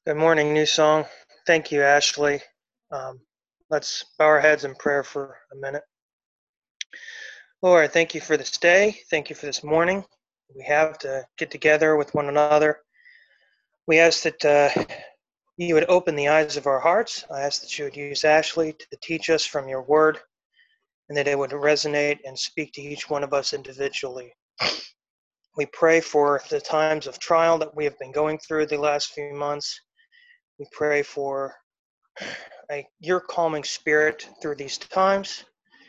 Good morning, New Song. Thank you, Ashley. Um, let's bow our heads in prayer for a minute. Lord, thank you for this day. Thank you for this morning. We have to get together with one another. We ask that you would open the eyes of our hearts. I ask that you would use Ashley to teach us from your word and that it would resonate and speak to each one of us individually. We pray for the times of trial that we have been going through the last few months. We pray for your calming spirit through these times.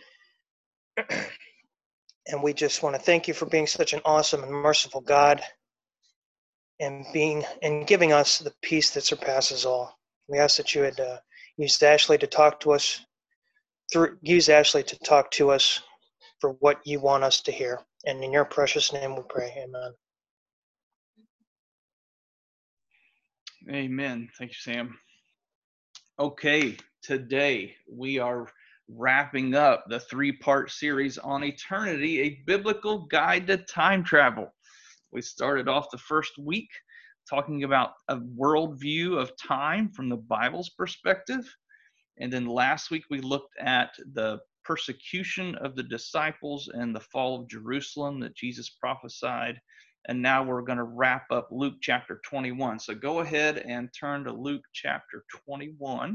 And we just want to thank you for being such an awesome and merciful God and giving us the peace that surpasses all. We ask that you would use Ashley to talk to us for what you want us to hear. And in your precious name we pray. Amen. Amen. Thank you, Sam. Okay, today we are wrapping up the 3-part series on eternity, a biblical guide to time travel. We started off the first week talking about a worldview of time from the Bible's perspective. And then last week we looked at the persecution of the disciples and the fall of Jerusalem that Jesus prophesied. And now we're going to wrap up Luke chapter 21. So go ahead and turn to Luke chapter 21.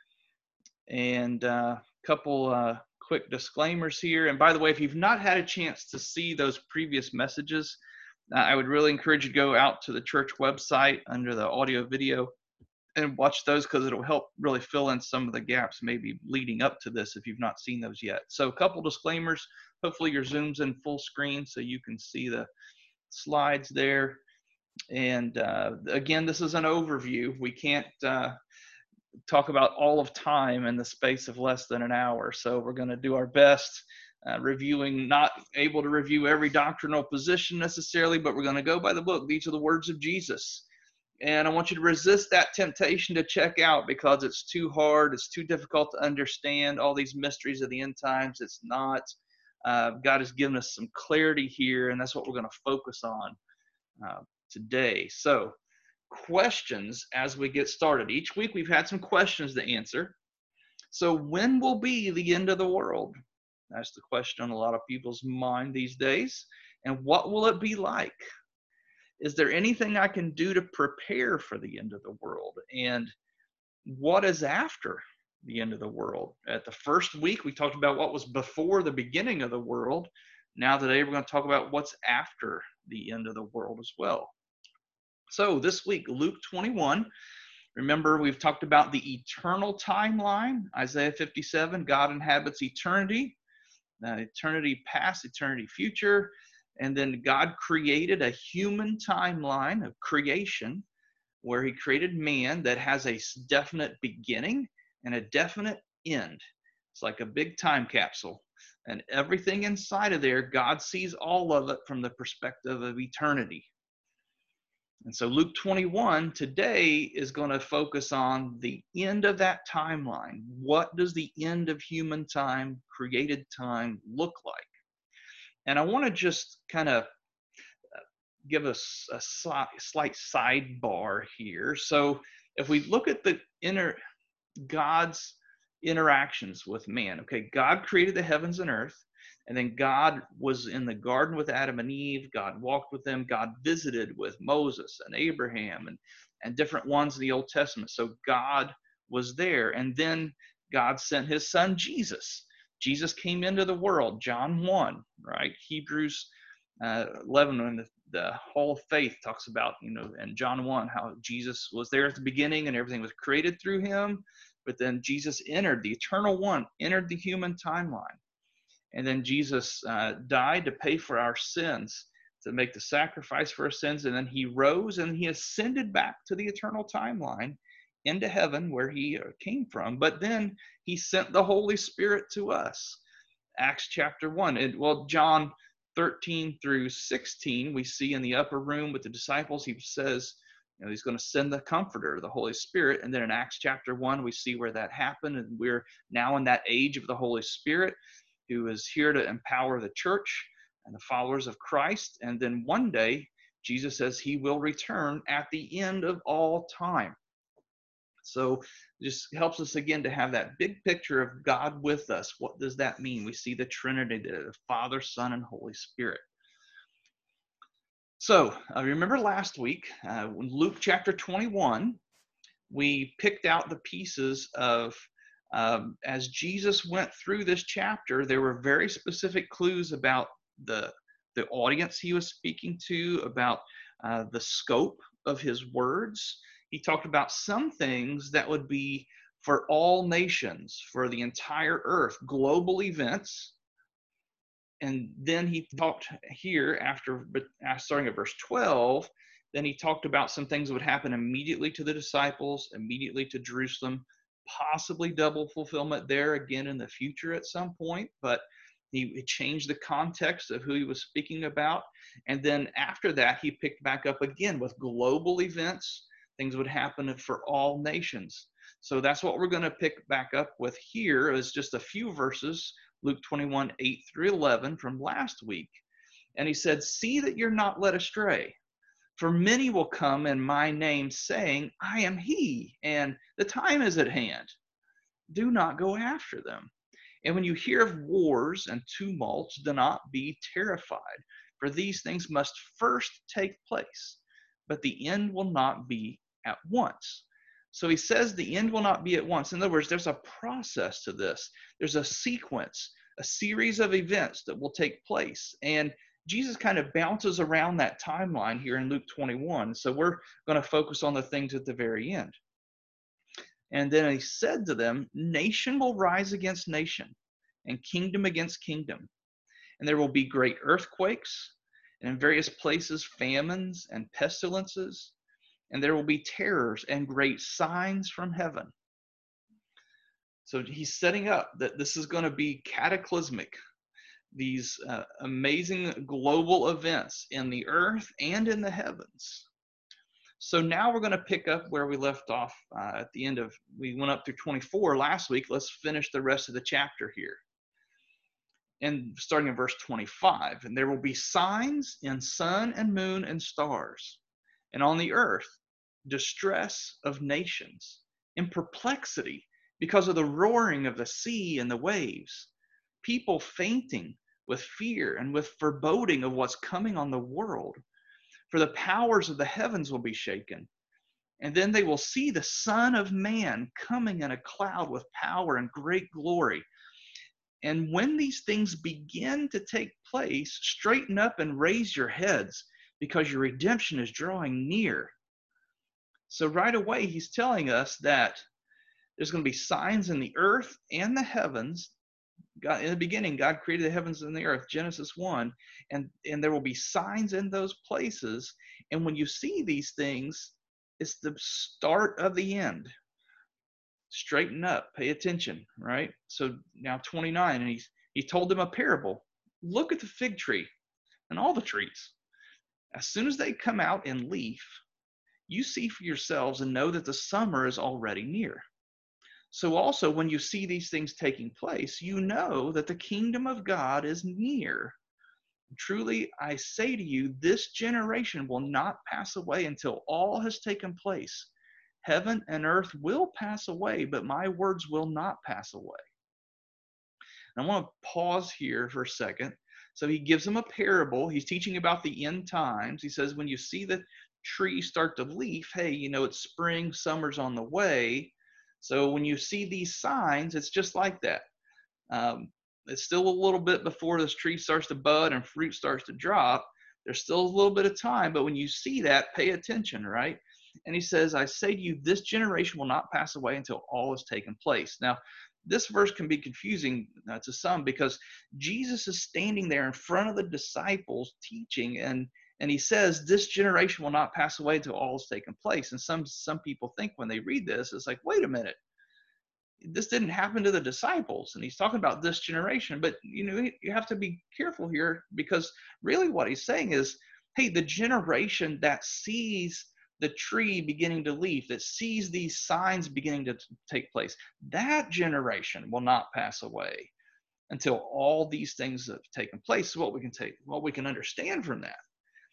And a couple quick disclaimers here. And by the way, if you've not had a chance to see those previous messages, I would really encourage you to go out to the church website under the audio video and watch those, because it'll help really fill in some of the gaps maybe leading up to this if you've not seen those yet. So a couple disclaimers. Hopefully your Zoom's in full screen so you can see the slides there. And again, this is an overview. We can't talk about all of time in the space of less than an hour. So we're going to do our best reviewing, not able to review every doctrinal position necessarily, but we're going to go by the book. These are the words of Jesus. And I want you to resist that temptation to check out because it's too hard. It's too difficult to understand all these mysteries of the end times. It's not. God has given us some clarity here, and that's what we're going to focus on today. So, questions as we get started. Each week we've had some questions to answer. So, when will be the end of the world? That's the question on a lot of people's mind these days. And what will it be like? Is there anything I can do to prepare for the end of the world? And what is after the end of the world? At the first week, we talked about what was before the beginning of the world. Now today, we're going to talk about what's after the end of the world as well. So this week, Luke 21. Remember, we've talked about the eternal timeline. Isaiah 57, God inhabits eternity. Eternity past, eternity future. And then God created a human timeline of creation where he created man that has a definite beginning and a definite end. It's like a big time capsule. And everything inside of there, God sees all of it from the perspective of eternity. And so Luke 21 today is going to focus on the end of that timeline. What does the end of human time, created time, look like? And I want to just kind of give us a slight sidebar here. So if we look at the God's interactions with man, okay, God created the heavens and earth, and then God was in the garden with Adam and Eve. God walked with them. God visited with Moses and Abraham and different ones in the Old Testament. So God was there. And then God sent his son, Jesus. Jesus came into the world, John 1, right? Hebrews 11, when the Hall of Faith talks about, and John 1, how Jesus was there at the beginning and everything was created through him. But then Jesus entered, the eternal one, entered the human timeline. And then Jesus died to pay for our sins, to make the sacrifice for our sins. And then he rose and he ascended back to the eternal timeline into heaven where he came from. But then he sent the Holy Spirit to us. Acts chapter 1. John 13 through 16, we see in the upper room with the disciples, he says, he's going to send the Comforter, the Holy Spirit. And then in Acts chapter 1, we see where that happened. And we're now in that age of the Holy Spirit, who is here to empower the church and the followers of Christ. And then one day, Jesus says he will return at the end of all time. So just helps us again to have that big picture of God with us. What does that mean? We see the Trinity, the Father, Son, and Holy Spirit. So remember last week, in Luke chapter 21, we picked out the pieces of, as Jesus went through this chapter, there were very specific clues about the audience he was speaking to, about the scope of his words. He talked about some things that would be for all nations, for the entire earth, global events. And then he talked here starting at verse 12, then he talked about some things that would happen immediately to the disciples, immediately to Jerusalem, possibly double fulfillment there again in the future at some point, but he changed the context of who he was speaking about. And then after that, he picked back up again with global events, things would happen for all nations. So that's what we're going to pick back up with here, is just a few verses, Luke 21, 8 through 11 from last week. And he said, "See that you're not led astray. For many will come in my name, saying, I am he, and the time is at hand. Do not go after them. And when you hear of wars and tumults, do not be terrified, for these things must first take place, but the end will not be at once." So he says the end will not be at once. In other words, there's a process to this. There's a sequence, a series of events that will take place. And Jesus kind of bounces around that timeline here in Luke 21. So we're going to focus on the things at the very end. And then he said to them, "Nation will rise against nation, and kingdom against kingdom. And there will be great earthquakes, and in various places famines and pestilences. And there will be terrors and great signs from heaven." So he's setting up that this is going to be cataclysmic, these amazing global events in the earth and in the heavens. So now we're going to pick up where we left off at the end of, we went up through 24 last week. Let's finish the rest of the chapter here. And starting in verse 25, "And there will be signs in sun and moon and stars, and on the earth distress of nations, in perplexity because of the roaring of the sea and the waves, people fainting with fear and with foreboding of what's coming on the world. For the powers of the heavens will be shaken. And then they will see the Son of Man coming in a cloud with power and great glory. And when these things begin to take place, straighten up and raise your heads, because your redemption is drawing near." So right away, he's telling us that there's going to be signs in the earth and the heavens. God, in the beginning, God created the heavens and the earth, Genesis 1, and there will be signs in those places. And when you see these things, it's the start of the end. Straighten up, pay attention, right? So now 29, and he told them a parable. "Look at the fig tree and all the trees. As soon as they come out in leaf, you see for yourselves and know that the summer is already near. So also when you see these things taking place, you know that the kingdom of God is near. Truly, I say to you, this generation will not pass away until all has taken place. Heaven and earth will pass away, but my words will not pass away." And I want to pause here for a second. So he gives them a parable. He's teaching about the end times. He says, when you see the trees start to leaf, hey, you know, it's spring, summer's on the way. So when you see these signs, it's just like that. It's still a little bit before this tree starts to bud and fruit starts to drop. There's still a little bit of time, but when you see that, pay attention, right? And he says, "I say to you, this generation will not pass away until all has taken place." Now, this verse can be confusing to some, because Jesus is standing there in front of the disciples teaching, and he says, "This generation will not pass away until all has taken place." And some people think when they read this, it's like, wait a minute, this didn't happen to the disciples, and he's talking about this generation. But you know, you have to be careful here, because really what he's saying is, hey, the generation that sees the tree beginning to leaf, that sees these signs beginning to take place, that generation will not pass away until all these things have taken place. So what we can understand from that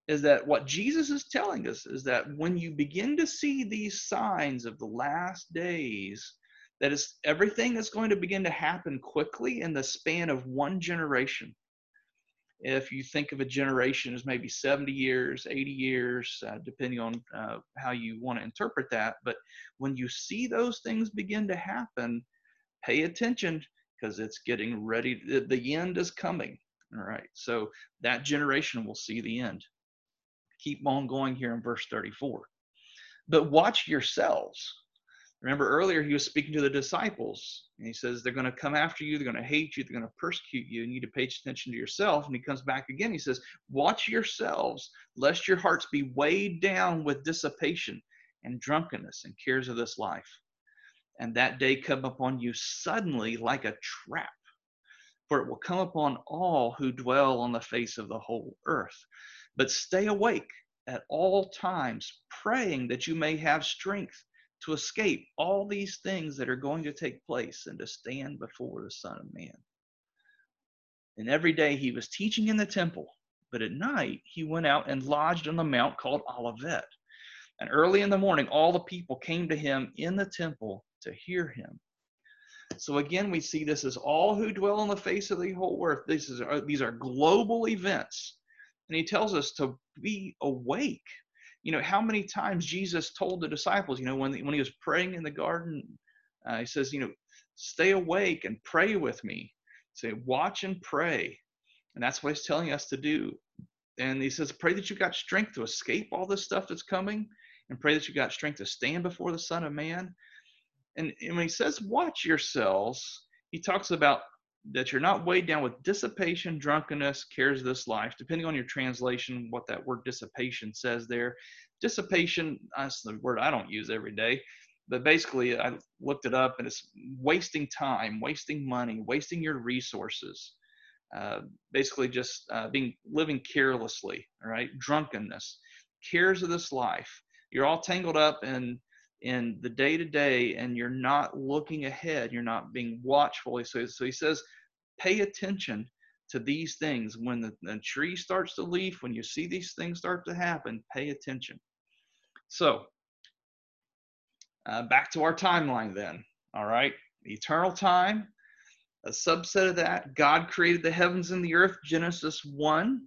is that what Jesus is telling us is that when you begin to see these signs of the last days, that is everything is going to begin to happen quickly in the span of one generation. If you think of a generation as maybe 70 years, 80 years, depending on how you want to interpret that. But when you see those things begin to happen, pay attention because it's getting ready. The end is coming. All right. So that generation will see the end. Keep on going here in verse 34. But watch yourselves. Remember earlier he was speaking to the disciples, and he says they're going to come after you, they're going to hate you, they're going to persecute you, and you need to pay attention to yourself. And he comes back again, he says, watch yourselves, lest your hearts be weighed down with dissipation and drunkenness and cares of this life. And that day come upon you suddenly like a trap, for it will come upon all who dwell on the face of the whole earth. But stay awake at all times, praying that you may have strength to escape all these things that are going to take place and to stand before the Son of Man. And every day he was teaching in the temple, but at night he went out and lodged on the mount called Olivet. And early in the morning, all the people came to him in the temple to hear him. So again, we see this as all who dwell on the face of the whole earth. These are global events. And he tells us to be awake. You know, how many times Jesus told the disciples, you know, when he was praying in the garden, he says, you know, stay awake and pray with me. Say, watch and pray. And that's what he's telling us to do. And he says, pray that you've got strength to escape all this stuff that's coming, and pray that you've got strength to stand before the Son of Man. And when he says, watch yourselves, he talks about that you're not weighed down with dissipation, drunkenness, cares of this life, depending on your translation, what that word dissipation says there. Dissipation, that's the word I don't use every day, but basically I looked it up, and it's wasting time, wasting money, wasting your resources, basically just living carelessly, all right? Drunkenness, cares of this life. You're all tangled up in the day-to-day, and you're not looking ahead. You're not being watchful. So he says, pay attention to these things. When the tree starts to leaf, when you see these things start to happen, pay attention. So back to our timeline then. All right, eternal time. A subset of that, God created the heavens and the earth, Genesis 1.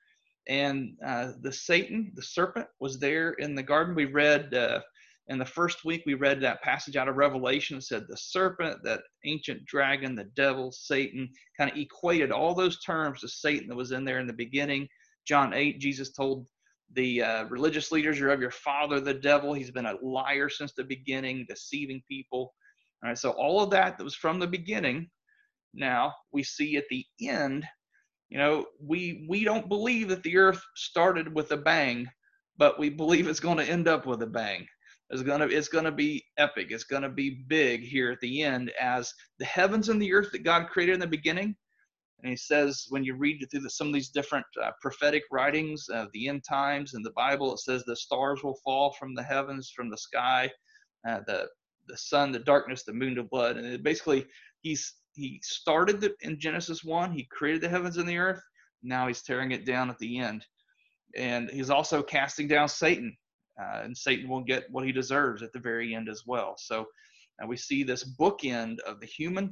And the serpent, was there in the garden. We read in the first week, we read that passage out of Revelation that said the serpent, that ancient dragon, the devil, Satan, kind of equated all those terms to Satan that was in there in the beginning. John 8, Jesus told the religious leaders, you're of your father, the devil. He's been a liar since the beginning, deceiving people. All right, so all of that was from the beginning. Now we see at the end, you know, we don't believe that the earth started with a bang, but we believe it's going to end up with a bang. It's going to be epic. It's going to be big here at the end, as the heavens and the earth that God created in the beginning. And he says, when you read through some of these different prophetic writings of the end times in the Bible, it says the stars will fall from the heavens, from the sky, the sun, the darkness, the moon to blood. And it basically, he started in Genesis 1. He created the heavens and the earth. Now he's tearing it down at the end. And he's also casting down Satan. And Satan will get what he deserves at the very end as well. So we see this bookend of the human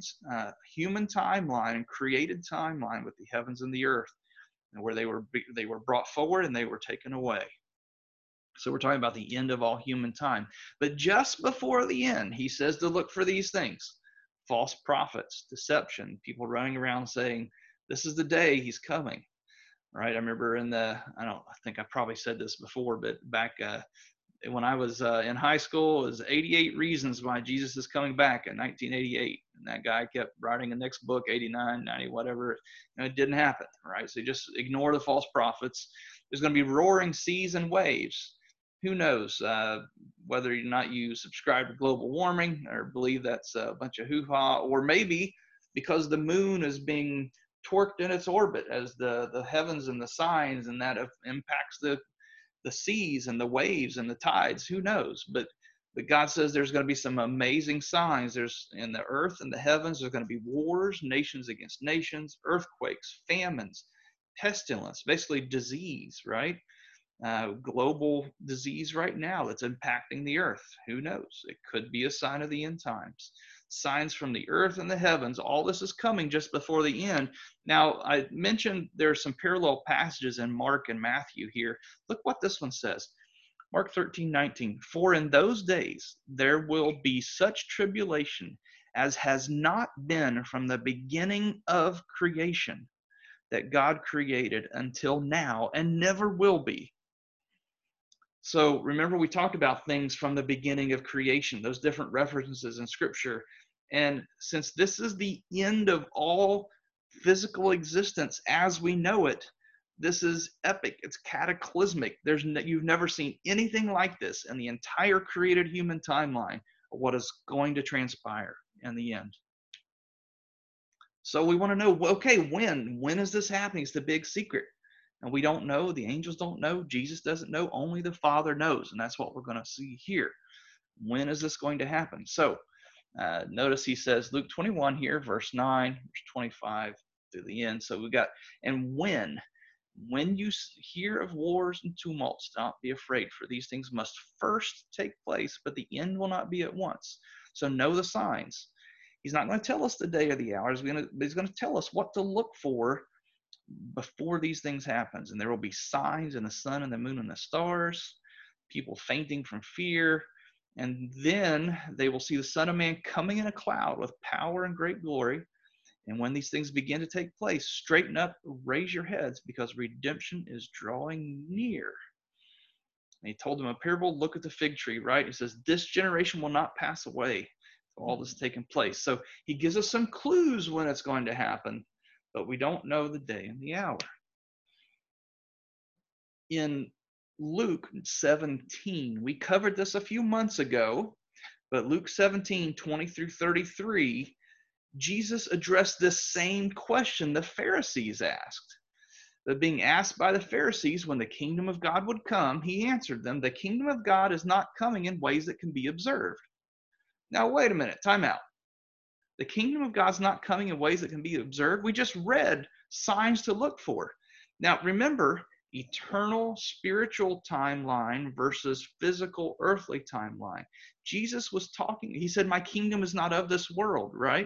timeline and created timeline with the heavens and the earth, and where they were brought forward and they were taken away. So we're talking about the end of all human time. But just before the end, he says to look for these things: false prophets, deception, people running around saying, this is the day he's coming. Right? I remember I think I probably said this before, but back when I was in high school, it was 88 Reasons Why Jesus is Coming Back in 1988. And that guy kept writing the next book, 89, 90, whatever. And it didn't happen, right? So just ignore the false prophets. There's going to be roaring seas and waves. Who knows whether or not you subscribe to global warming or believe that's a bunch of hoo-ha, or maybe because the moon is being torqued in its orbit as the heavens and the signs, and that impacts the seas and the waves and the tides. Who knows? But God says there's going to be some amazing signs. There's in the earth and the heavens, there's going to be wars, nations against nations, earthquakes, famines, pestilence, basically disease, right? global disease right now that's impacting the earth. Who knows? It could be a sign of the end times. Signs from the earth and the heavens. All this is coming just before the end. Now, I mentioned there are some parallel passages in Mark and Matthew here. Look what this one says. Mark 13:19. For in those days there will be such tribulation as has not been from the beginning of creation that God created until now and never will be. So remember, we talked about things from the beginning of creation, those different references in Scripture. And since this is the end of all physical existence as we know it, this is epic. It's cataclysmic. You've never seen anything like this in the entire created human timeline of what is going to transpire in the end. So we want to know, okay, when is this happening? It's the big secret. And we don't know. The angels don't know. Jesus doesn't know. Only the Father knows. And that's what we're going to see here. When is this going to happen? So notice he says, Luke 21 here, verse 9, verse 25 through the end. So we got, and when you hear of wars and tumults, don't be afraid, for these things must first take place, but the end will not be at once. So know the signs. He's not going to tell us the day or the hour. He's going to tell us what to look for before these things happen. And there will be signs in the sun and the moon and the stars, people fainting from fear. And then they will see the Son of Man coming in a cloud with power and great glory. And when these things begin to take place, straighten up, raise your heads, because redemption is drawing near. And he told them a parable, look at the fig tree, right? He says, this generation will not pass away. All this taking place. So he gives us some clues when it's going to happen, but we don't know the day and the hour. In Luke 17, we covered this a few months ago, but Luke 17, 20 through 33, Jesus addressed this same question the Pharisees asked. But being asked by the Pharisees when the kingdom of God would come, he answered them, the kingdom of God is not coming in ways that can be observed. Now, wait a minute, time out. The kingdom of God's not coming in ways that can be observed. We just read signs to look for. Now, remember, eternal spiritual timeline versus physical earthly timeline. Jesus was talking, he said, my kingdom is not of this world, right?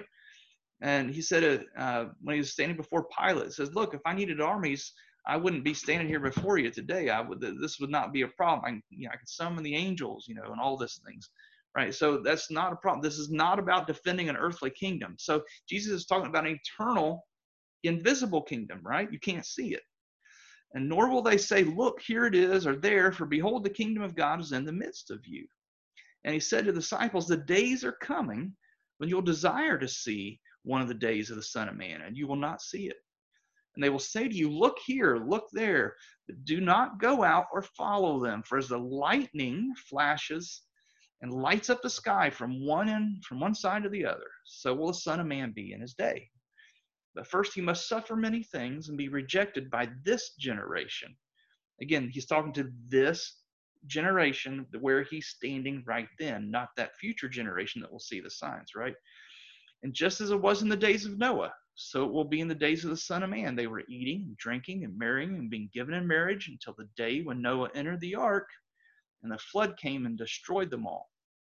And he said when he was standing before Pilate, he says, look, if I needed armies, I wouldn't be standing here before you today. This would not be a problem. I could summon the angels, and all these things. Right, so that's not a problem. This is not about defending an earthly kingdom. So Jesus is talking about an eternal, invisible kingdom, right? You can't see it. And nor will they say, look, here it is, or there, for behold, the kingdom of God is in the midst of you. And he said to the disciples, the days are coming when you'll desire to see one of the days of the Son of Man, and you will not see it. And they will say to you, look here, look there, but do not go out or follow them. For as the lightning flashes and lights up the sky from one side to the other, so will the Son of Man be in his day. But first he must suffer many things and be rejected by this generation. Again, he's talking to this generation where he's standing right then, not that future generation that will see the signs, right? And just as it was in the days of Noah, so it will be in the days of the Son of Man. They were eating and drinking and marrying and being given in marriage until the day when Noah entered the ark, and the flood came and destroyed them all.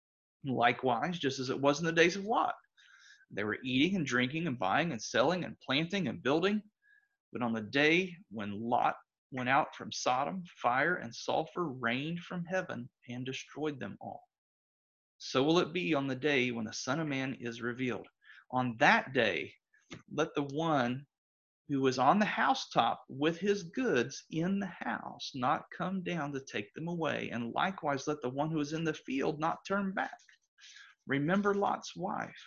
Likewise, just as it was in the days of Lot, they were eating and drinking and buying and selling and planting and building. But on the day when Lot went out from Sodom, fire and sulfur rained from heaven and destroyed them all. So will it be on the day when the Son of Man is revealed. On that day, let the one who was on the housetop with his goods in the house not come down to take them away. And likewise, let the one who is in the field not turn back. Remember Lot's wife.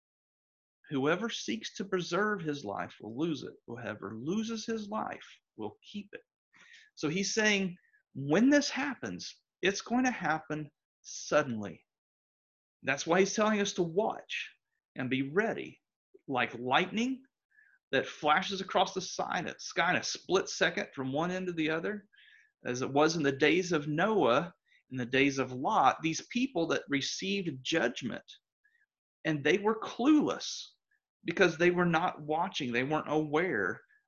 Whoever seeks to preserve his life will lose it. Whoever loses his life will keep it. So he's saying, when this happens, it's going to happen suddenly. That's why he's telling us to watch and be ready, like lightning that flashes across the sky in a split second from one end to the other, as it was in the days of Noah, in the days of Lot, these people that received judgment, and they were clueless because they were not watching, they weren't aware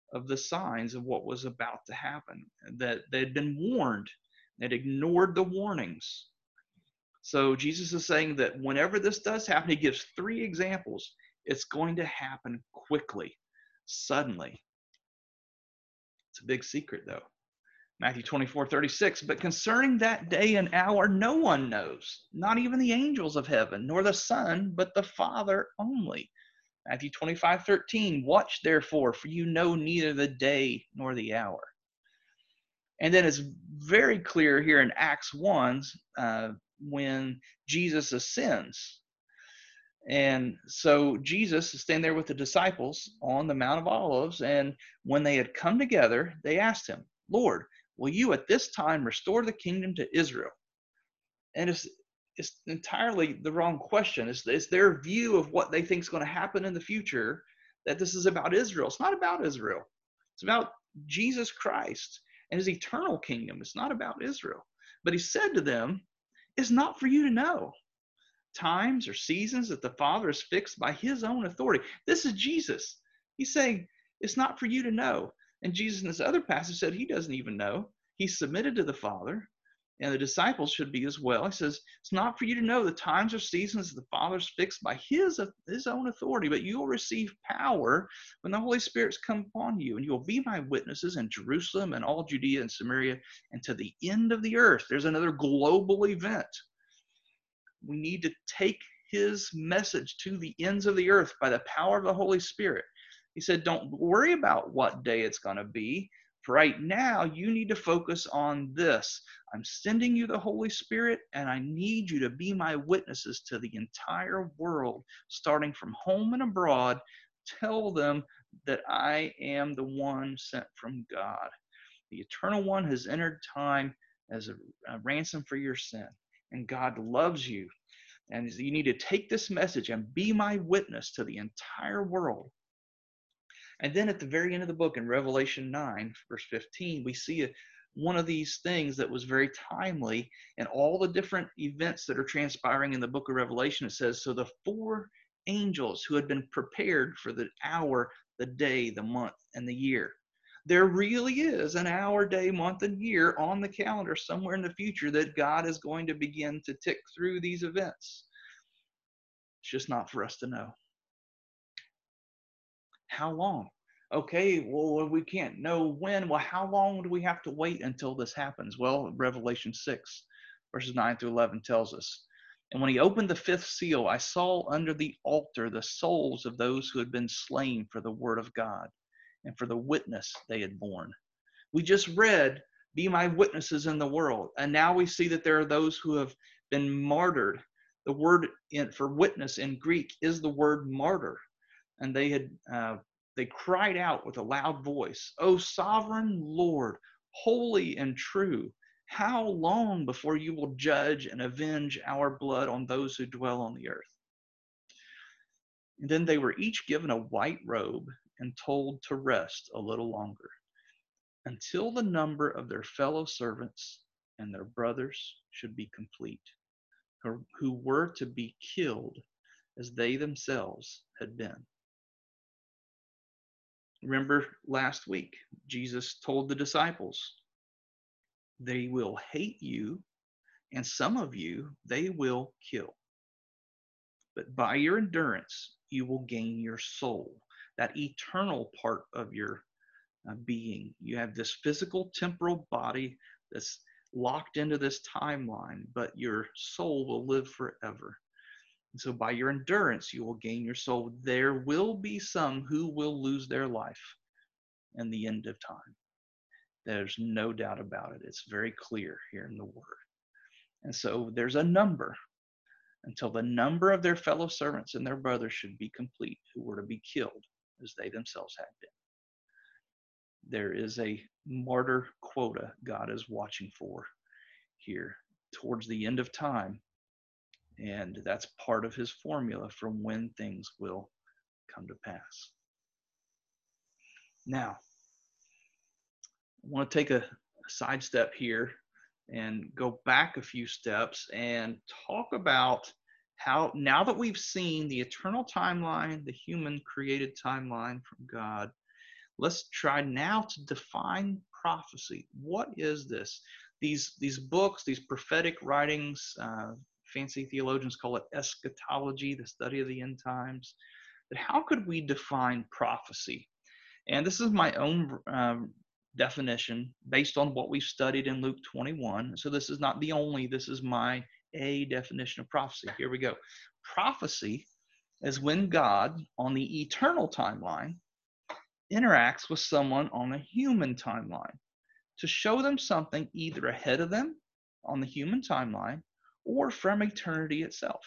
of the signs of what was about to happen, that they'd been warned. They'd ignored the warnings. So Jesus is saying that whenever this does happen, he gives 3 examples. It's going to happen quickly, suddenly. It's a big secret, though. Matthew 24:36, but concerning that day and hour, no one knows, not even the angels of heaven, nor the Son, but the Father only. Matthew 25:13, watch therefore, for you know neither the day nor the hour. And then it's very clear here in Acts 1 when Jesus ascends. And so Jesus is standing there with the disciples on the Mount of Olives, and when they had come together, they asked him, Lord, will you at this time restore the kingdom to Israel? And it's entirely the wrong question. It's their view of what they think is going to happen in the future, that this is about Israel. It's not about Israel. It's about Jesus Christ and his eternal kingdom. It's not about Israel. But he said to them, it's not for you to know times or seasons that the Father has fixed by his own authority. This is Jesus. He's saying it's not for you to know. And Jesus in this other passage said he doesn't even know. He's submitted to the Father, and the disciples should be as well. He says, it's not for you to know the times or seasons that the Father's fixed by his own authority, but you will receive power when the Holy Spirit's come upon you, and you will be my witnesses in Jerusalem and all Judea and Samaria and to the end of the earth. There's another global event. We need to take his message to the ends of the earth by the power of the Holy Spirit. He said, don't worry about what day it's going to be. For right now, you need to focus on this. I'm sending you the Holy Spirit, and I need you to be my witnesses to the entire world, starting from home and abroad. Tell them that I am the one sent from God. The Eternal One has entered time as a ransom for your sin. And God loves you. And you need to take this message and be my witness to the entire world. And then at the very end of the book in Revelation 9, verse 15, we see one of these things that was very timely in all the different events that are transpiring in the book of Revelation. It says, so the 4 angels who had been prepared for the hour, the day, the month, and the year. There really is an hour, day, month, and year on the calendar somewhere in the future that God is going to begin to tick through these events. It's just not for us to know. How long? Okay, well, we can't know when. Well, how long do we have to wait until this happens? Well, Revelation 6, verses 9 through 11 tells us, and when he opened the 5th seal, I saw under the altar the souls of those who had been slain for the word of God and for the witness they had borne. We just read, be my witnesses in the world. And now we see that there are those who have been martyred. The word for witness in Greek is the word martyr. And they cried out with a loud voice, O sovereign Lord, holy and true, how long before you will judge and avenge our blood on those who dwell on the earth? And then they were each given a white robe and told to rest a little longer, until the number of their fellow servants and their brothers should be complete, who were to be killed as they themselves had been. Remember last week, Jesus told the disciples, they will hate you, and some of you they will kill. But by your endurance, you will gain your soul, that eternal part of your being. You have this physical temporal body that's locked into this timeline, but your soul will live forever. And so by your endurance, you will gain your soul. There will be some who will lose their life in the end of time. There's no doubt about it. It's very clear here in the word. And so there's a number until the number of their fellow servants and their brothers should be complete, who were to be killed as they themselves had been. There is a martyr quota God is watching for here towards the end of time. And that's part of his formula for when things will come to pass. Now, I want to take a sidestep here and go back a few steps and talk about how, now that we've seen the eternal timeline, the human created timeline from God, let's try now to define prophecy. What is this? These books, these prophetic writings, fancy theologians call it eschatology, the study of the end times. But how could we define prophecy? And this is my own definition based on what we've studied in Luke 21. So this is not the only, this is my a definition of prophecy. Here we go. Prophecy is when God, on the eternal timeline, interacts with someone on a human timeline to show them something either ahead of them on the human timeline or from eternity itself.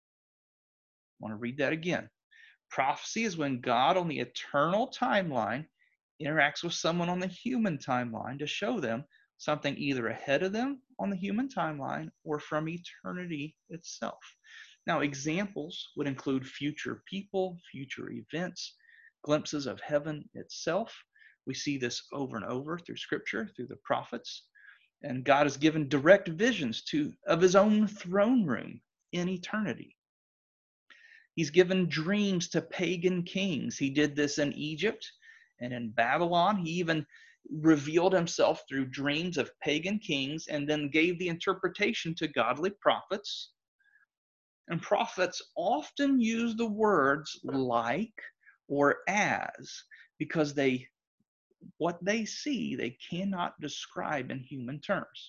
I want to read that again. Prophecy is when God on the eternal timeline interacts with someone on the human timeline to show them something either ahead of them on the human timeline or from eternity itself. Now, examples would include future people, future events, glimpses of heaven itself. We see this over and over through Scripture, through the prophets. And God has given direct visions of his own throne room in eternity. He's given dreams to pagan kings. He did this in Egypt and in Babylon. He even revealed himself through dreams of pagan kings and then gave the interpretation to godly prophets. And prophets often use the words like or as because what they see, they cannot describe in human terms.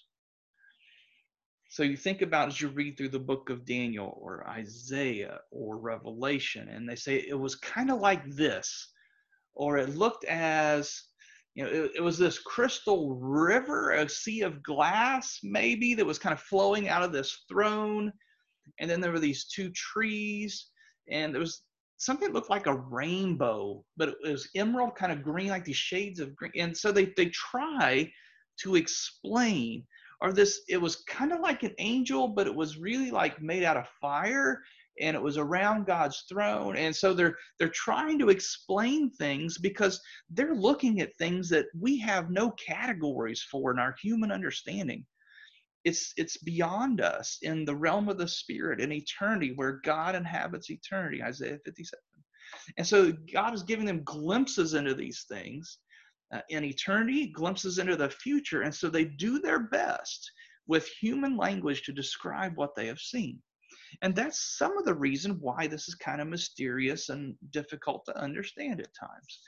So you think about as you read through the book of Daniel or Isaiah or Revelation, and they say it was kind of like this, or it looked as, it was this crystal river, a sea of glass maybe that was kind of flowing out of this throne. And then there were these two trees, and there was something that looked like a rainbow, but it was emerald kind of green, like these shades of green. And so they try to explain, or this, it was kind of like an angel, but it was really like made out of fire, and it was around God's throne. And so they're trying to explain things because they're looking at things that we have no categories for in our human understanding. It's beyond us in the realm of the spirit in eternity where God inhabits eternity, Isaiah 57. And so God is giving them glimpses into these things in eternity, glimpses into the future. And so they do their best with human language to describe what they have seen. And that's some of the reason why this is kind of mysterious and difficult to understand at times.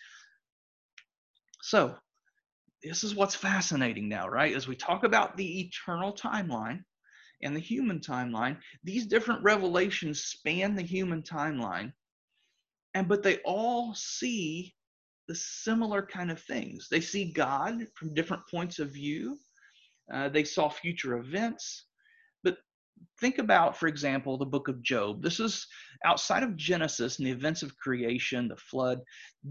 So this is what's fascinating now, right? As we talk about the eternal timeline and the human timeline, these different revelations span the human timeline, but they all see the similar kind of things. They see God from different points of view. They saw future events. But think about, for example, the book of Job. This is outside of Genesis and the events of creation, the flood.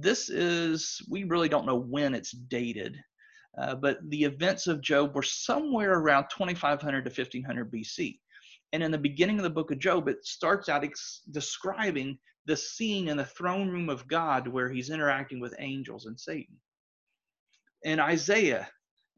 We really don't know when it's dated. But the events of Job were somewhere around 2500 to 1500 BC. And in the beginning of the book of Job, it starts out describing the scene in the throne room of God where he's interacting with angels and Satan. In Isaiah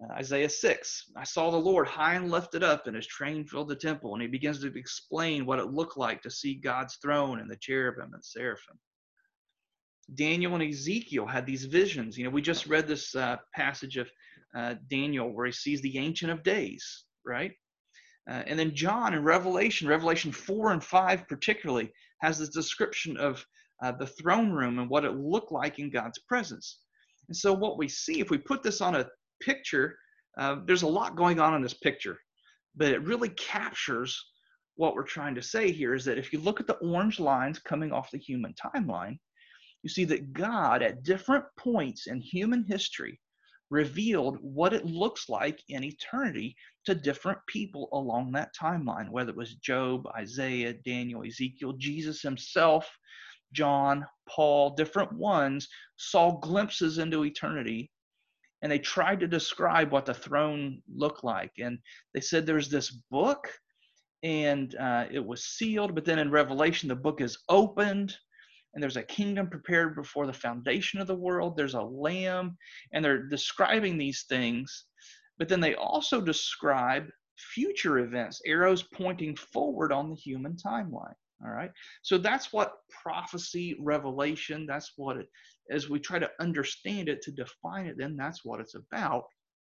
6, I saw the Lord high and lifted up, and his train filled the temple. And he begins to explain what it looked like to see God's throne and the cherubim and seraphim. Daniel and Ezekiel had these visions. We just read this passage of Daniel where he sees the Ancient of Days, right? And then John in Revelation 4 and 5 particularly, has this description of the throne room and what it looked like in God's presence. And so what we see, if we put this on a picture, there's a lot going on in this picture, but it really captures what we're trying to say here is that if you look at the orange lines coming off the human timeline, you see that God at different points in human history revealed what it looks like in eternity to different people along that timeline, whether it was Job, Isaiah, Daniel, Ezekiel, Jesus himself, John, Paul, different ones saw glimpses into eternity, and they tried to describe what the throne looked like. And they said there's this book, and it was sealed, but then in Revelation, the book is opened, and there's a kingdom prepared before the foundation of the world. There's a lamb, and they're describing these things. But then they also describe future events, arrows pointing forward on the human timeline. All right. So that's what prophecy, revelation, that's what it, as we try to understand it, to define it, then that's what it's about.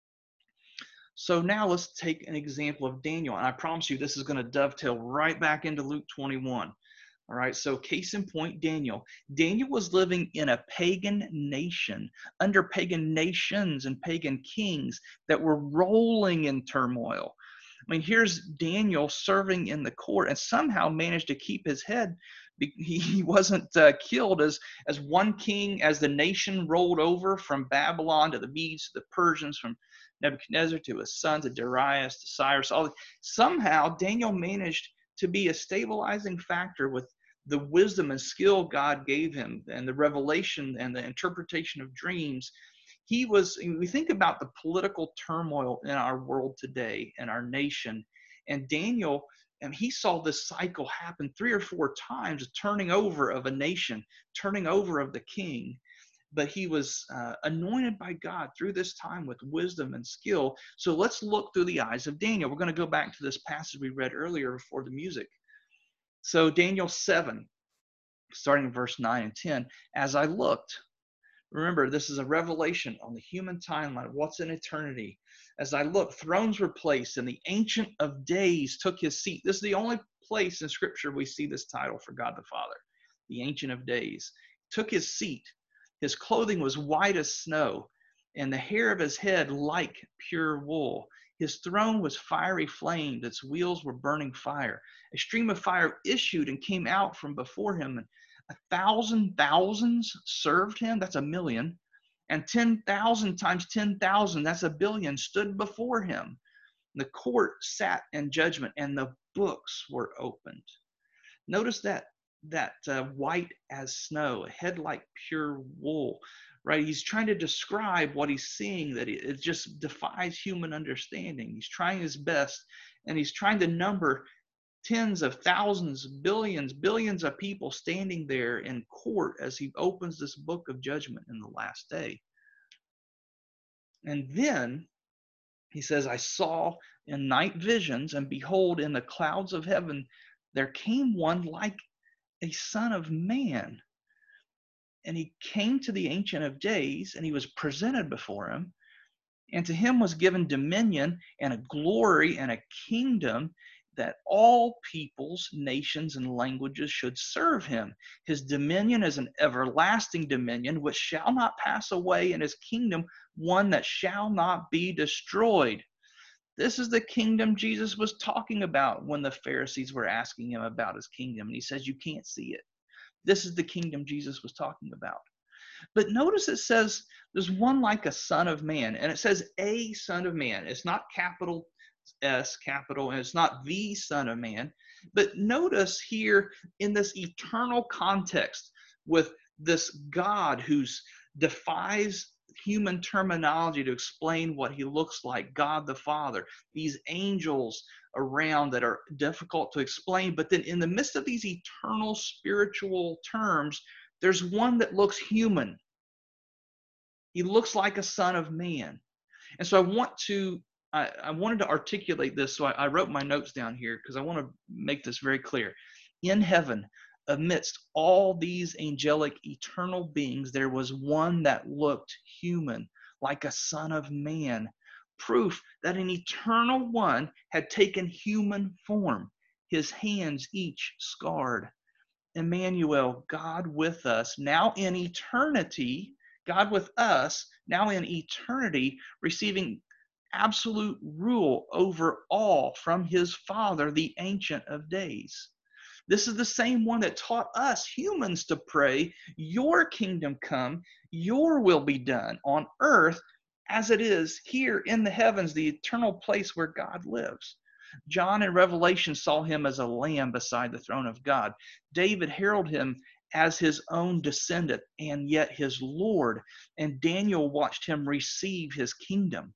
So now let's take an example of Daniel. And I promise you, this is going to dovetail right back into Luke 21. All right. So case in point, Daniel. Daniel was living in a pagan nation, under pagan nations and pagan kings that were rolling in turmoil. I mean, here's Daniel serving in the court and somehow managed to keep his head. He wasn't killed as one king, as the nation rolled over from Babylon to the Medes to the Persians, from Nebuchadnezzar to his son to Darius to Cyrus. Somehow Daniel managed to be a stabilizing factor with the wisdom and skill God gave him and the revelation and the interpretation of dreams. We think about the political turmoil in our world today and our nation, and Daniel, and he saw this cycle happen 3 or 4 times, a turning over of a nation, turning over of the king. But he was anointed by God through this time with wisdom and skill. So let's look through the eyes of Daniel. We're going to go back to this passage we read earlier before the music. So Daniel 7, starting in verse 9 and 10, as I looked, remember, this is a revelation on the human timeline, what's in eternity. As I looked, thrones were placed, and the Ancient of Days took his seat. This is the only place in Scripture we see this title for God the Father. The Ancient of Days took his seat. His clothing was white as snow, and the hair of his head like pure wool. His throne was fiery flames. Its wheels were burning fire. A stream of fire issued and came out from before him, and 1,000 thousands served him. That's 1,000,000. And 10,000 times 10,000, that's 1,000,000,000, stood before him. The court sat in judgment, and the books were opened. Notice that white as snow, a head like pure wool, right? He's trying to describe what he's seeing, that it just defies human understanding. He's trying his best, and he's trying to number tens of thousands, billions of people standing there in court as he opens this book of judgment in the last day. And then he says, I saw in night visions, and behold, in the clouds of heaven, there came one like a son of man. And he came to the Ancient of Days, and he was presented before him. And to him was given dominion and a glory and a kingdom, that all peoples, nations, and languages should serve him. His dominion is an everlasting dominion which shall not pass away, and his kingdom one that shall not be destroyed. This is the kingdom Jesus was talking about when the Pharisees were asking him about his kingdom. And he says, you can't see it. This is the kingdom Jesus was talking about. But notice it says there's one like a son of man, and it says a son of man. It's not capital S, capital, and it's not the son of man. But notice here in this eternal context with this God who defies human terminology to explain what he looks like, God the Father, these angels around that are difficult to explain. But then in the midst of these eternal spiritual terms, there's one that looks human. He looks like a son of man. And so I wanted to articulate this, so I wrote my notes down here because I want to make this very clear. In heaven, amidst all these angelic eternal beings, there was one that looked human, like a son of man, proof that an eternal one had taken human form, his hands each scarred. Emmanuel, God with us, now in eternity, God with us, now in eternity, receiving absolute rule over all from his Father, the Ancient of Days. This is the same one that taught us humans to pray, your kingdom come, your will be done on earth as it is here in the heavens, the eternal place where God lives. John in Revelation saw him as a lamb beside the throne of God. David heralded him as his own descendant and yet his Lord. And Daniel watched him receive his kingdom.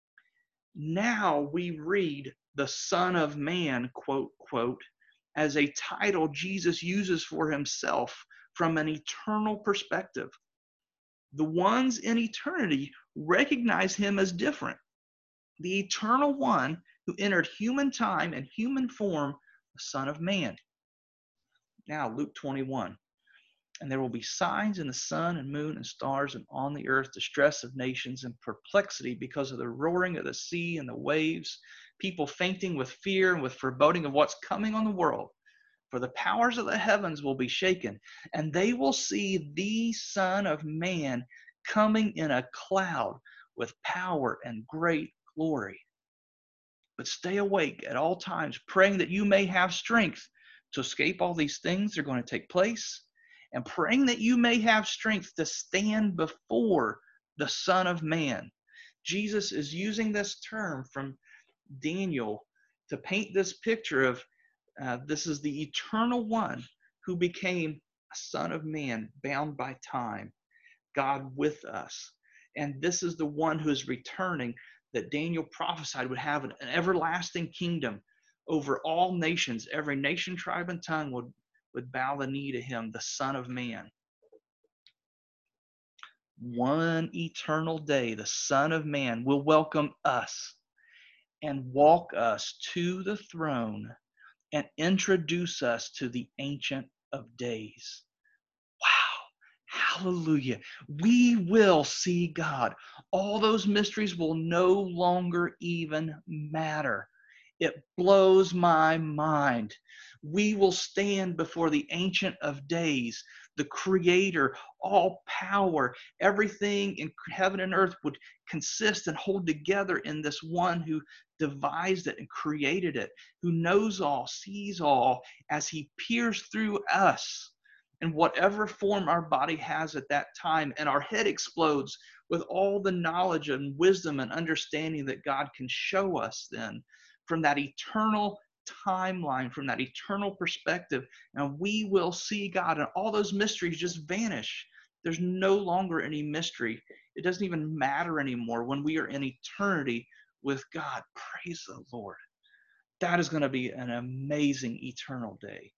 Now we read the Son of Man, quote, quote, as a title Jesus uses for himself from an eternal perspective. The ones in eternity recognize him as different. The eternal one who entered human time and human form, the Son of Man. Now, Luke 21. And there will be signs in the sun and moon and stars, and on the earth distress of nations and perplexity because of the roaring of the sea and the waves, people fainting with fear and with foreboding of what's coming on the world. For the powers of the heavens will be shaken, and they will see the Son of Man coming in a cloud with power and great glory. But stay awake at all times, praying that you may have strength to escape all these things that are going to take place, and praying that you may have strength to stand before the Son of Man. Jesus is using this term from Daniel to paint this picture of this is the eternal one who became a Son of Man, bound by time, God with us. And this is the one who is returning that Daniel prophesied would have an everlasting kingdom over all nations. Every nation, tribe, and tongue would bow the knee to him, the Son of Man. One eternal day, the Son of Man will welcome us and walk us to the throne and introduce us to the Ancient of Days. Wow. Hallelujah. We will see God. All those mysteries will no longer even matter. It blows my mind. We will stand before the Ancient of Days, the Creator, all power. Everything in heaven and earth would consist and hold together in this one who devised it and created it, who knows all, sees all, as he peers through us in whatever form our body has at that time, and our head explodes with all the knowledge and wisdom and understanding that God can show us then from that eternal timeline, from that eternal perspective. And we will see God, and all those mysteries just vanish. There's no longer any mystery. It doesn't even matter anymore when we are in eternity with God. Praise the Lord. That is going to be an amazing eternal day.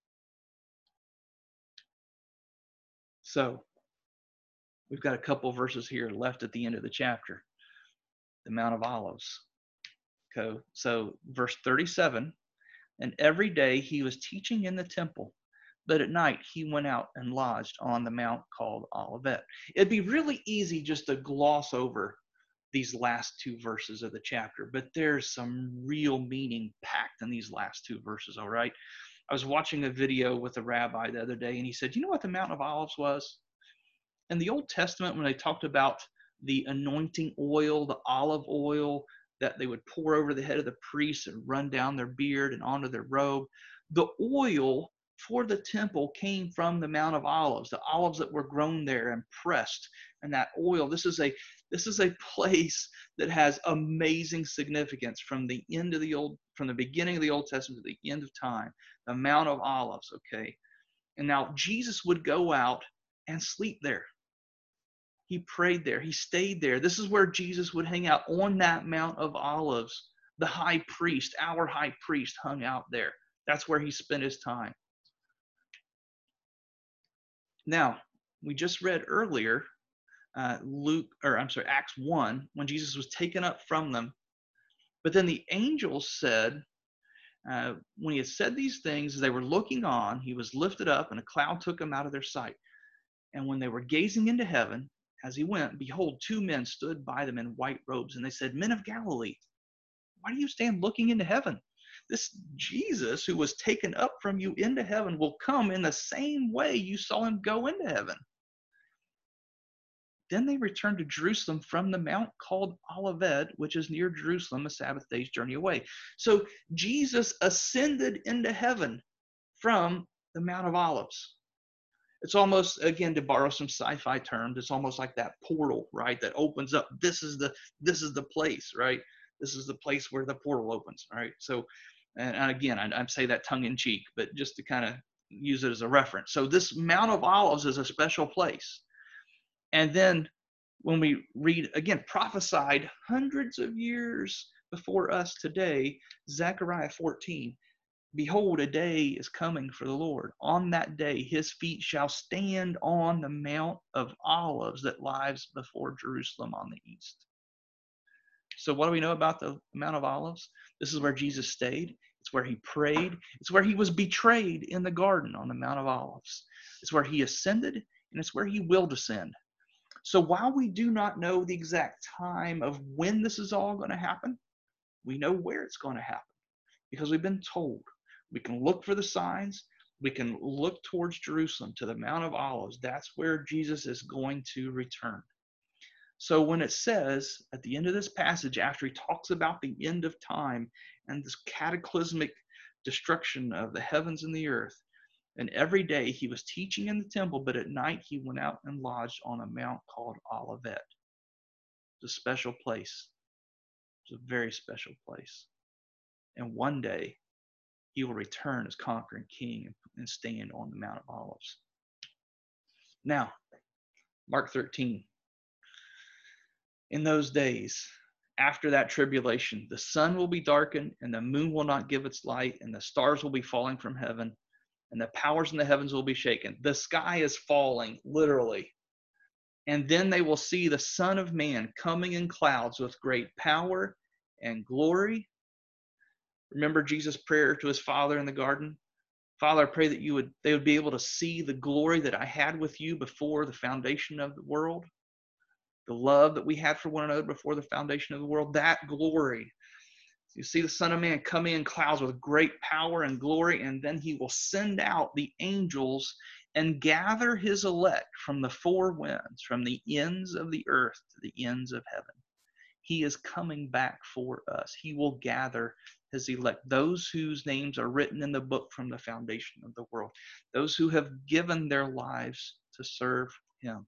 So we've got a couple verses here left at the end of the chapter. The Mount of Olives. So verse 37, and every day he was teaching in the temple, but at night he went out and lodged on the mount called Olivet. It'd be really easy just to gloss over these last two verses of the chapter, but there's some real meaning packed in these last two verses, all right? I was watching a video with a rabbi the other day, and he said, you know what the Mount of Olives was? In the Old Testament, when they talked about the anointing oil, the olive oil that they would pour over the head of the priest and run down their beard and onto their robe, the oil for the temple came from the Mount of Olives, the olives that were grown there and pressed. And that oil, this is a place that has amazing significance from the beginning of the Old Testament to the end of time. The Mount of Olives, okay? And now Jesus would go out and sleep there. He prayed there. He stayed there. This is where Jesus would hang out, on that Mount of Olives. The high priest, our high priest, hung out there. That's where he spent his time. Now, we just read earlier, Acts 1, when Jesus was taken up from them. But then the angels said, when he had said these things, as they were looking on, he was lifted up, and a cloud took him out of their sight. And when they were gazing into heaven, as he went, behold, two men stood by them in white robes, and they said, Men of Galilee, why do you stand looking into heaven? This Jesus who was taken up from you into heaven will come in the same way you saw him go into heaven. Then they returned to Jerusalem from the mount called Olivet, which is near Jerusalem, a Sabbath day's journey away. So Jesus ascended into heaven from the Mount of Olives. It's almost, again, to borrow some sci-fi terms, it's almost like that portal, right, that opens up. This is the place, right? This is the place where the portal opens, right? So, and again, I say that tongue-in-cheek, but just to kind of use it as a reference. So this Mount of Olives is a special place. And then when we read, again, prophesied hundreds of years before us today, Zechariah 14, behold, a day is coming for the Lord. On that day, his feet shall stand on the Mount of Olives that lies before Jerusalem on the east. So what do we know about the Mount of Olives? This is where Jesus stayed. It's where he prayed. It's where he was betrayed in the garden on the Mount of Olives. It's where he ascended, and it's where he will descend. So while we do not know the exact time of when this is all going to happen, we know where it's going to happen because we've been told. We can look for the signs. We can look towards Jerusalem to the Mount of Olives. That's where Jesus is going to return. So when it says at the end of this passage, after he talks about the end of time and this cataclysmic destruction of the heavens and the earth, and every day he was teaching in the temple, but at night he went out and lodged on a mount called Olivet. It's a special place. It's a very special place. And one day he will return as conquering king and stand on the Mount of Olives. Now, Mark 13. In those days, after that tribulation, the sun will be darkened, and the moon will not give its light, and the stars will be falling from heaven, and the powers in the heavens will be shaken. The sky is falling, literally. And then they will see the Son of Man coming in clouds with great power and glory. Remember Jesus' prayer to his Father in the garden? Father, I pray that they would be able to see the glory that I had with you before the foundation of the world. The love that we had for one another before the foundation of the world, that glory. You see the Son of Man coming in clouds with great power and glory, and then he will send out the angels and gather his elect from the four winds, from the ends of the earth to the ends of heaven. He is coming back for us. He will gather his elect, those whose names are written in the book from the foundation of the world, those who have given their lives to serve him.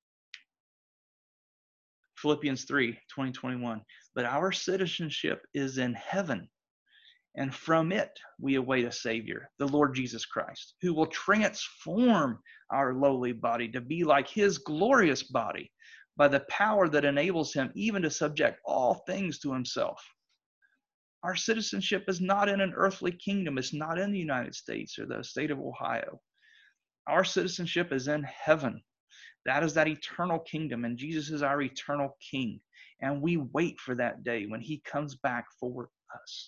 Philippians 3, 20-21. But our citizenship is in heaven, and from it we await a Savior, the Lord Jesus Christ, who will transform our lowly body to be like his glorious body by the power that enables him even to subject all things to himself. Our citizenship is not in an earthly kingdom. It's not in the United States or the state of Ohio. Our citizenship is in heaven. That is that eternal kingdom, and Jesus is our eternal king. And we wait for that day when he comes back for us.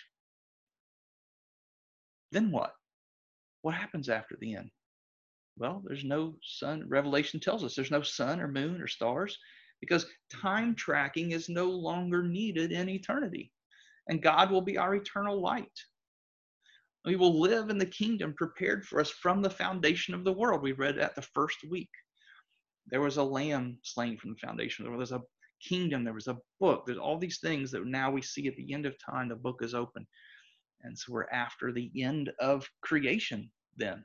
Then what? What happens after the end? Well, there's no sun. Revelation tells us there's no sun or moon or stars because time tracking is no longer needed in eternity. And God will be our eternal light. We will live in the kingdom prepared for us from the foundation of the world. We read that the first week. There was a lamb slain from the foundation of the world. There's a kingdom. There was a book. There's all these things that now we see at the end of time. The book is open. And so we're after the end of creation then.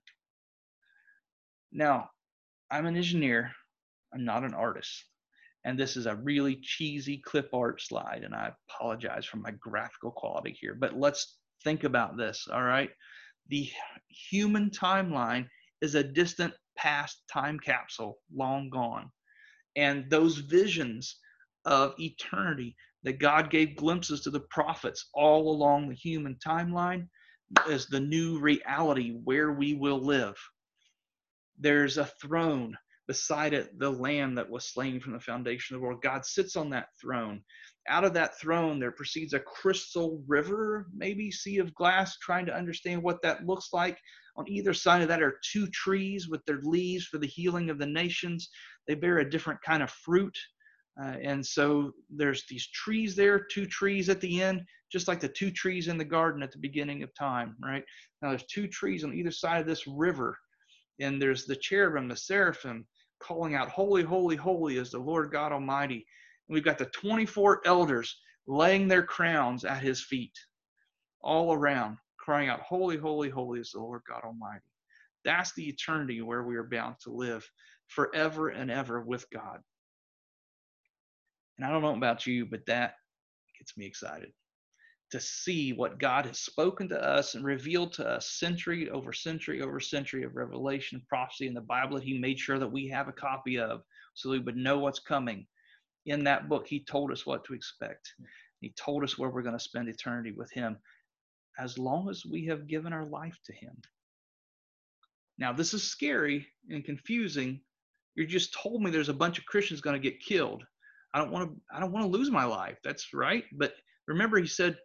Now, I'm an engineer. I'm not an artist. And this is a really cheesy clip art slide. And I apologize for my graphical quality here. But let's think about this, all right? The human timeline is a distant past time capsule, long gone. And those visions of eternity that God gave glimpses to the prophets all along the human timeline is the new reality where we will live. There's a throne. Beside it, the lamb that was slain from the foundation of the world. God sits on that throne. Out of that throne, there proceeds a crystal river, maybe sea of glass, trying to understand what that looks like. On either side of that are two trees with their leaves for the healing of the nations. They bear a different kind of fruit. And so there's these trees there, two trees at the end, just like the two trees in the garden at the beginning of time, right? Now there's two trees on either side of this river. And there's the cherubim, the seraphim, calling out, holy, holy, holy is the Lord God Almighty. And we've got the 24 elders laying their crowns at his feet all around, crying out, holy, holy, holy is the Lord God Almighty. That's the eternity where we are bound to live forever and ever with God. And I don't know about you, but that gets me excited to see what God has spoken to us and revealed to us century over century over century of revelation, prophecy in the Bible that he made sure that we have a copy of so we would know what's coming. In that book, he told us what to expect. He told us where we're going to spend eternity with him as long as we have given our life to him. Now, this is scary and confusing. You just told me there's a bunch of Christians going to get killed. I don't want to lose my life. That's right. But remember, he said,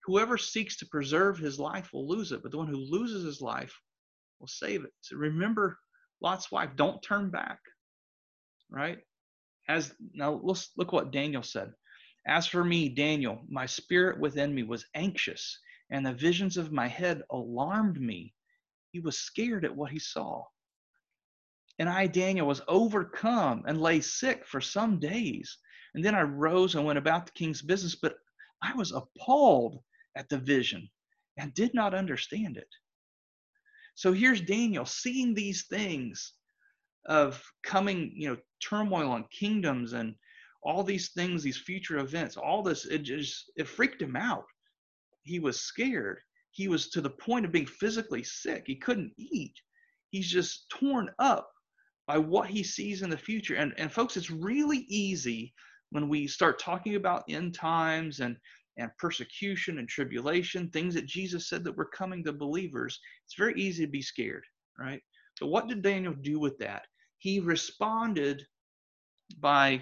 Whoever seeks to preserve his life will lose it, but the one who loses his life will save it. So remember Lot's wife, don't turn back, right? Now let's look what Daniel said. As for me, Daniel, my spirit within me was anxious, and the visions of my head alarmed me. He was scared at what he saw. And I, Daniel, was overcome and lay sick for some days. And then I rose and went about the king's business, but I was appalled at the vision and did not understand it. So here's Daniel seeing these things of coming, turmoil on kingdoms and all these things, these future events, all this, it freaked him out. He was scared. He was to the point of being physically sick. He couldn't eat. He's just torn up by what he sees in the future. And folks, it's really easy when we start talking about end times and persecution and tribulation, things that Jesus said that were coming to believers. It's very easy to be scared, right? So what did Daniel do with that? He responded by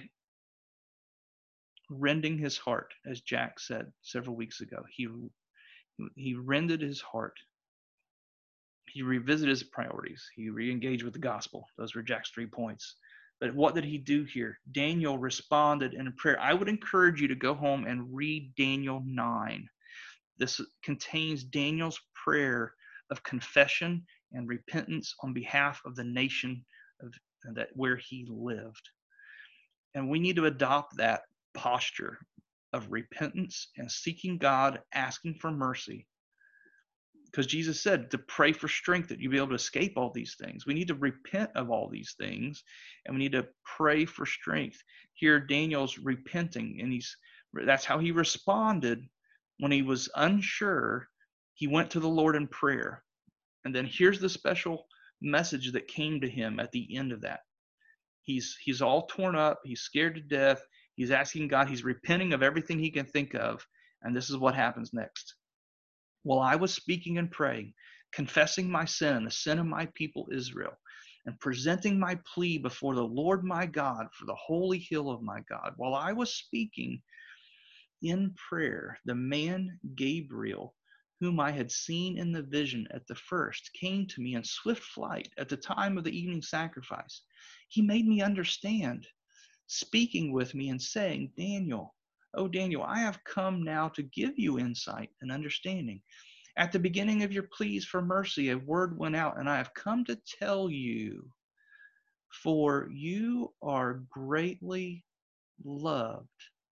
rending his heart, as Jack said several weeks ago. He rended his heart. He revisited his priorities. He re-engaged with the gospel. Those were Jack's 3 points. But what did he do here? Daniel responded in prayer. I would encourage you to go home and read Daniel 9. This contains Daniel's prayer of confession and repentance on behalf of the nation where he lived. And we need to adopt that posture of repentance and seeking God, asking for mercy. Because Jesus said to pray for strength that you'll be able to escape all these things. We need to repent of all these things, and we need to pray for strength. Here, Daniel's repenting, and that's how he responded when he was unsure. He went to the Lord in prayer. And then here's the special message that came to him at the end of that. He's all torn up. He's scared to death. He's asking God. He's repenting of everything he can think of. And this is what happens next. While I was speaking and praying, confessing my sin and the sin of my people Israel, and presenting my plea before the Lord my God for the holy hill of my God, while I was speaking in prayer, the man Gabriel, whom I had seen in the vision at the first, came to me in swift flight at the time of the evening sacrifice. He made me understand, speaking with me and saying, Daniel, oh, Daniel, I have come now to give you insight and understanding. At the beginning of your pleas for mercy, a word went out, and I have come to tell you, for you are greatly loved.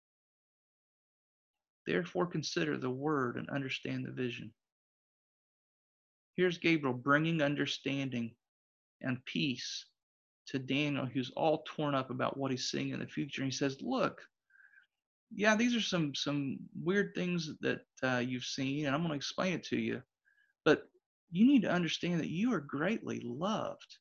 Therefore, consider the word and understand the vision. Here's Gabriel bringing understanding and peace to Daniel, who's all torn up about what he's seeing in the future. And he says, look, yeah, these are some weird things that you've seen, and I'm going to explain it to you. But you need to understand that you are greatly loved.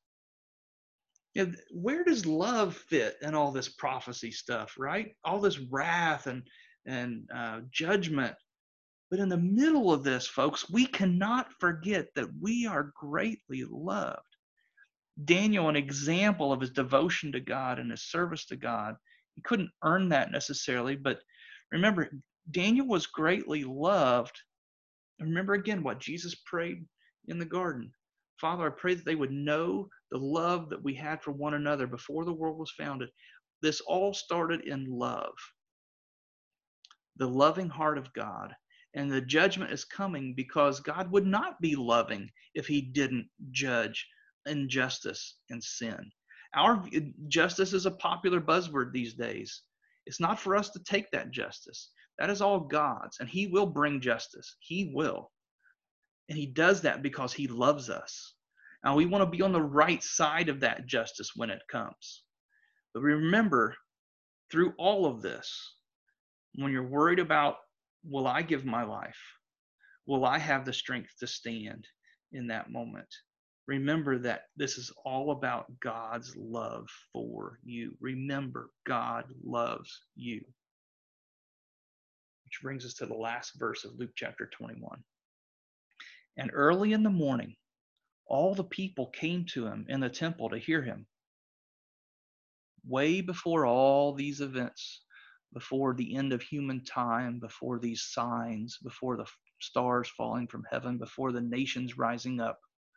Where does love fit in all this prophecy stuff, right? All this wrath and judgment. But in the middle of this, folks, we cannot forget that we are greatly loved. Daniel, an example of his devotion to God and his service to God, he couldn't earn that necessarily, but remember, Daniel was greatly loved. And remember again what Jesus prayed in the garden. Father, I pray that they would know the love that we had for one another before the world was founded. This all started in love, the loving heart of God. And the judgment is coming because God would not be loving if he didn't judge injustice and sin. Our justice is a popular buzzword these days. It's not for us to take that justice. That is all God's, and he will bring justice. He will. And he does that because he loves us. Now, we want to be on the right side of that justice when it comes. But remember, through all of this, when you're worried about, will I give my life? Will I have the strength to stand in that moment? Remember that this is all about God's love for you. Remember, God loves you. Which brings us to the last verse of Luke chapter 21. And early in the morning, all the people came to him in the temple to hear him. Way before all these events, before the end of human time, before these signs, before the stars falling from heaven, before the nations rising up,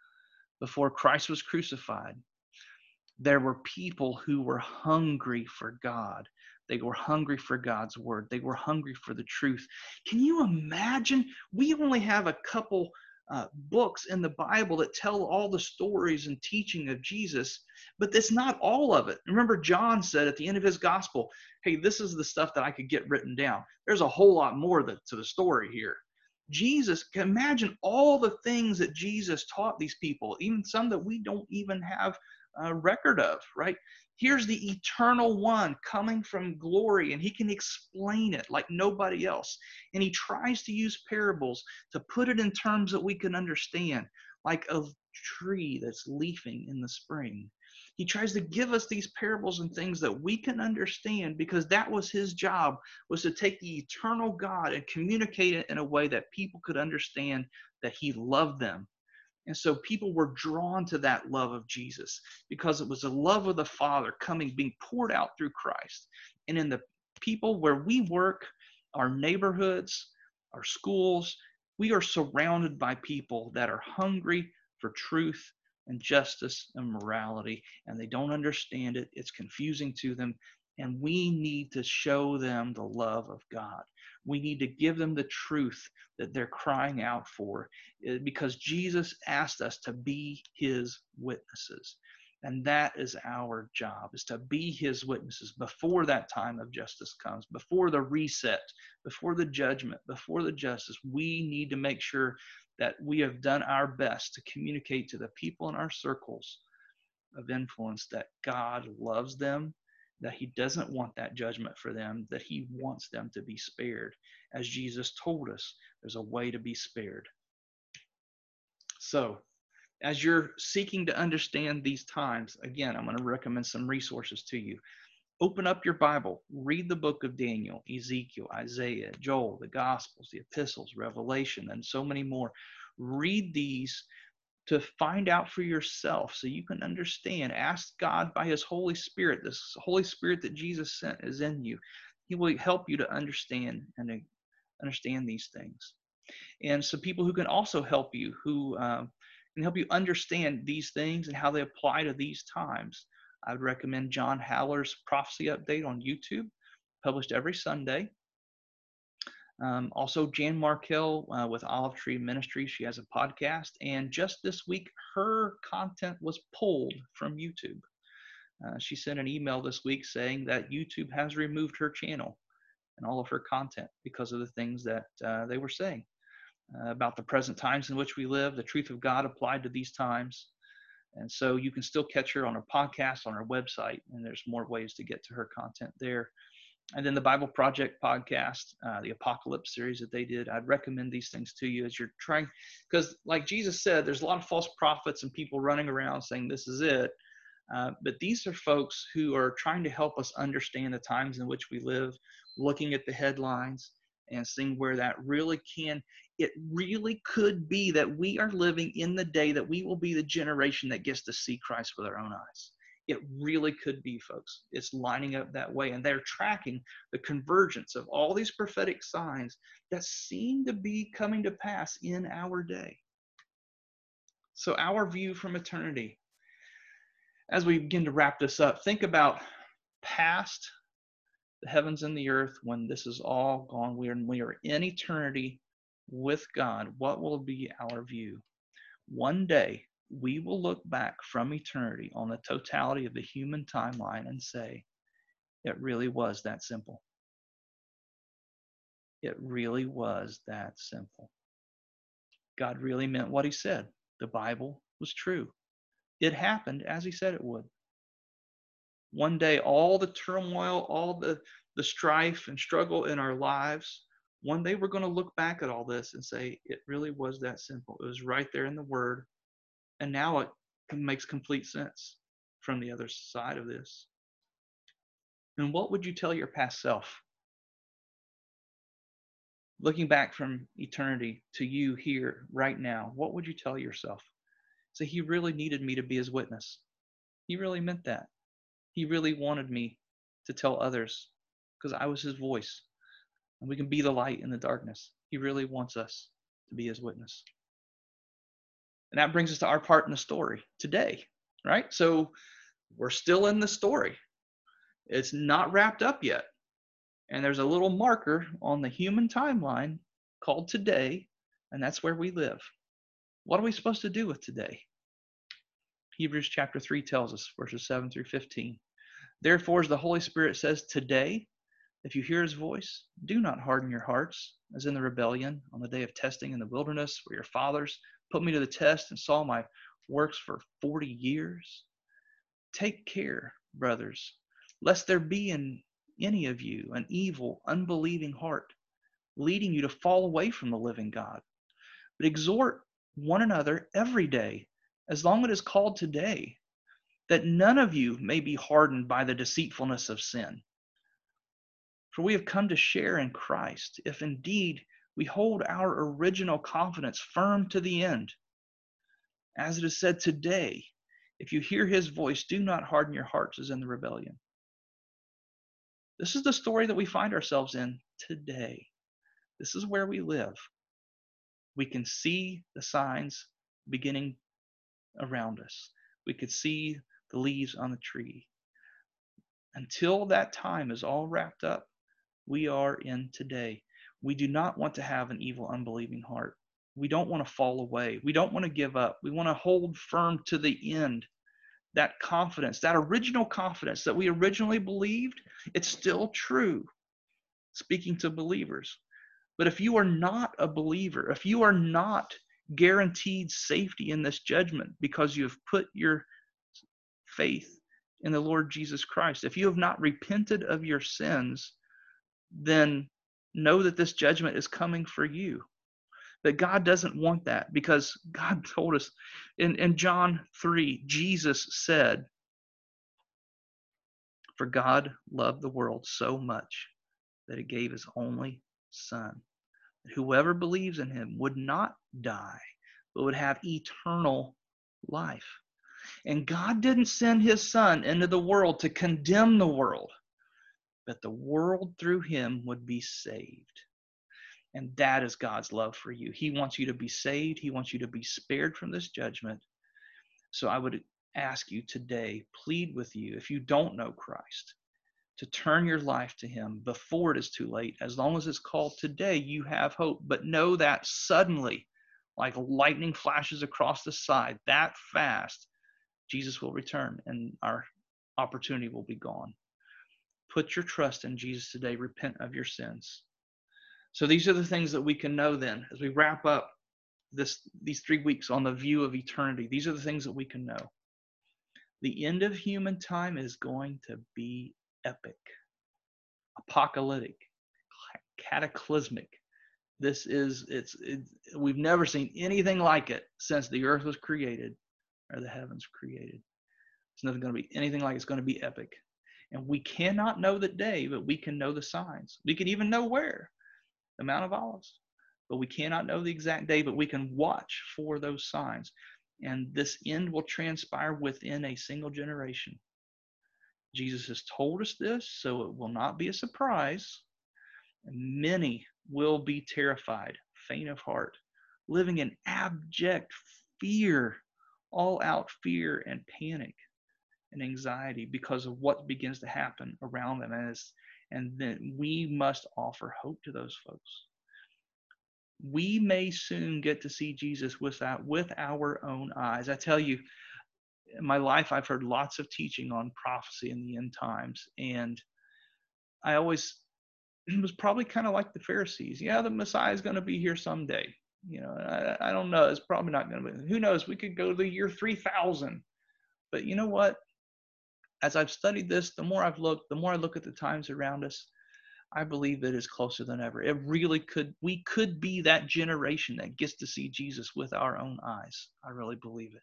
before Christ was crucified, there were people who were hungry for God. They were hungry for God's word. They were hungry for the truth. Can you imagine? We only have a couple books in the Bible that tell all the stories and teaching of Jesus, but that's not all of it. Remember, John said at the end of his gospel, hey, this is the stuff that I could get written down. There's a whole lot more to the story here. Jesus, imagine all the things that Jesus taught these people, even some that we don't even have a record of, right? Here's the eternal one coming from glory, and he can explain it like nobody else. And he tries to use parables to put it in terms that we can understand, like a tree that's leafing in the spring. He tries to give us these parables and things that we can understand, because that was his job, was to take the eternal God and communicate it in a way that people could understand that he loved them. And so people were drawn to that love of Jesus because it was the love of the Father being poured out through Christ. And in the people where we work, our neighborhoods, our schools, we are surrounded by people that are hungry for truth and justice and morality, and they don't understand it. It's confusing to them, and we need to show them the love of God. We need to give them the truth that they're crying out for, because Jesus asked us to be his witnesses. And that is our job, is to be his witnesses before that time of justice comes, before the reset, before the judgment, before the justice. We need to make sure that we have done our best to communicate to the people in our circles of influence that God loves them, that he doesn't want that judgment for them, that he wants them to be spared. As Jesus told us, there's a way to be spared. So, as you're seeking to understand these times, again, I'm going to recommend some resources to you. Open up your Bible, read the book of Daniel, Ezekiel, Isaiah, Joel, the Gospels, the Epistles, Revelation, and so many more. Read these to find out for yourself so you can understand. Ask God by his Holy Spirit. This Holy Spirit that Jesus sent is in you. He will help you to understand and understand these things. And some people who can also help you, who can help you understand these things and how they apply to these times. I would recommend John Haller's Prophecy Update on YouTube, published every Sunday. Also, Jan Markell with Olive Tree Ministry. She has a podcast. And just this week, her content was pulled from YouTube. She sent an email this week saying that YouTube has removed her channel and all of her content because of the things that they were saying about the present times in which we live, the truth of God applied to these times. And so you can still catch her on her podcast, on her website, and there's more ways to get to her content there. And then the Bible Project podcast, the Apocalypse series that they did, I'd recommend these things to you as you're trying, because like Jesus said, there's a lot of false prophets and people running around saying this is it. But these are folks who are trying to help us understand the times in which we live, looking at the headlines and seeing where that really can, it really could be that we are living in the day that we will be the generation that gets to see Christ with our own eyes. It really could be, folks. It's lining up that way, and they're tracking the convergence of all these prophetic signs that seem to be coming to pass in our day. So our view from eternity, as we begin to wrap this up, think about past the heavens and the earth when this is all gone. We are in eternity with God. What will be our view? One day, we will look back from eternity on the totality of the human timeline and say, it really was that simple. It really was that simple. God really meant what he said. The Bible was true. It happened as he said it would. One day, all the turmoil, all the strife and struggle in our lives, one day we're going to look back at all this and say, it really was that simple. It was right there in the Word. And now it makes complete sense from the other side of this. And what would you tell your past self? Looking back from eternity to you here right now, what would you tell yourself? Say, he really needed me to be his witness. He really meant that. He really wanted me to tell others because I was his voice. And we can be the light in the darkness. He really wants us to be his witness. And that brings us to our part in the story today, right? So we're still in the story. It's not wrapped up yet. And there's a little marker on the human timeline called today, and that's where we live. What are we supposed to do with today? Hebrews chapter 3 tells us, verses 7 through 15. Therefore, as the Holy Spirit says, today, if you hear his voice, do not harden your hearts, as in the rebellion on the day of testing in the wilderness, where your fathers put me to the test and saw my works for 40 years. Take care, brothers, lest there be in any of you an evil, unbelieving heart, leading you to fall away from the living God. But exhort one another every day, as long as it is called today, that none of you may be hardened by the deceitfulness of sin. For we have come to share in Christ, if indeed we hold our original confidence firm to the end. As it is said today, if you hear his voice, do not harden your hearts as in the rebellion. This is the story that we find ourselves in today. This is where we live. We can see the signs beginning around us. We could see the leaves on the tree. Until that time is all wrapped up, we are in today. We do not want to have an evil, unbelieving heart. We don't want to fall away. We don't want to give up. We want to hold firm to the end. That confidence, that original confidence that we originally believed, it's still true, speaking to believers. But if you are not a believer, if you are not guaranteed safety in this judgment because you have put your faith in the Lord Jesus Christ, if you have not repented of your sins, then know that this judgment is coming for you. But God doesn't want that, because God told us in John 3, Jesus said, for God loved the world so much that he gave his only Son, that whoever believes in him would not die, but would have eternal life. And God didn't send his Son into the world to condemn the world, but the world through him would be saved. And that is God's love for you. He wants you to be saved. He wants you to be spared from this judgment. So I would ask you today, plead with you, if you don't know Christ, to turn your life to him before it is too late. As long as it's called today, you have hope. But know that suddenly, like lightning flashes across the sky, that fast, Jesus will return and our opportunity will be gone. Put your trust in Jesus today. Repent of your sins. So these are the things that we can know then as we wrap up these 3 weeks on the view of eternity. These are the things that we can know. The end of human time is going to be epic, apocalyptic, cataclysmic. We've never seen anything like it since the earth was created or the heavens created. It's never going to be anything like it. It's going to be epic. And we cannot know the day, but we can know the signs. We can even know where. The Mount of Olives. But we cannot know the exact day, but we can watch for those signs. And this end will transpire within a single generation. Jesus has told us this, so it will not be a surprise. And many will be terrified, faint of heart, living in abject fear, all out fear and panic and anxiety because of what begins to happen around them. And then we must offer hope to those folks. We may soon get to see Jesus with our own eyes. I tell you, in my life, I've heard lots of teaching on prophecy in the end times. And I always was probably kind of like the Pharisees. Yeah, the Messiah is going to be here someday. I don't know. It's probably not going to be. Who knows? We could go to the year 3000. But you know what? As I've studied this, the more I've looked, the more I look at the times around us, I believe it is closer than ever. It really could. We could be that generation that gets to see Jesus with our own eyes. I really believe it.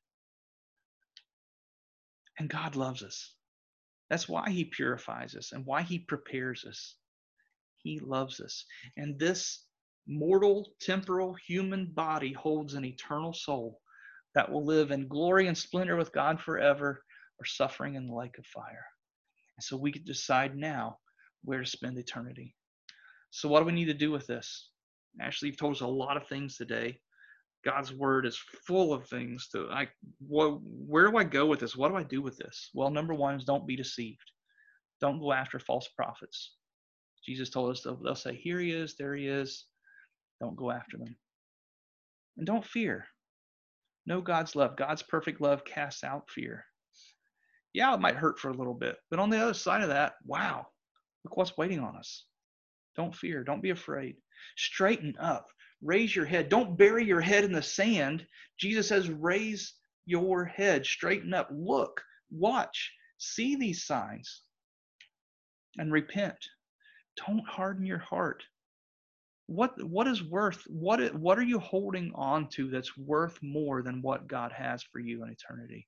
And God loves us. That's why he purifies us and why he prepares us. He loves us. And this mortal, temporal, human body holds an eternal soul that will live in glory and splendor with God forever, or suffering in the lake of fire. And so we can decide now, where to spend eternity. So what do we need to do with this? Ashley, you've told us a lot of things today. God's word is full of things where do I go with this? What do I do with this? Well, number one is don't be deceived. Don't go after false prophets. Jesus told us they'll say, here he is, there he is. Don't go after them. And don't fear. Know God's love. God's perfect love casts out fear. Yeah, it might hurt for a little bit, but on the other side of that, wow, look what's waiting on us. Don't fear. Don't be afraid. Straighten up. Raise your head. Don't bury your head in the sand. Jesus says, raise your head. Straighten up. Look. Watch. See these signs. And repent. Don't harden your heart. What is worth? What are you holding on to that's worth more than what God has for you in eternity?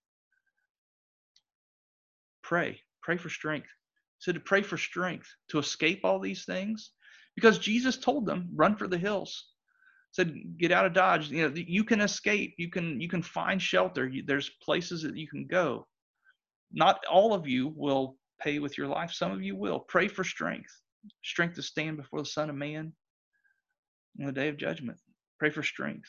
Pray. Pray for strength. So to pray for strength to escape all these things, because Jesus told them, run for the hills. Said, get out of Dodge. You know, you can escape. You can find shelter. There's places that you can go. Not all of you will pay with your life. Some of you will. Pray for strength. Strength to stand before the Son of Man on the day of judgment. Pray for strength.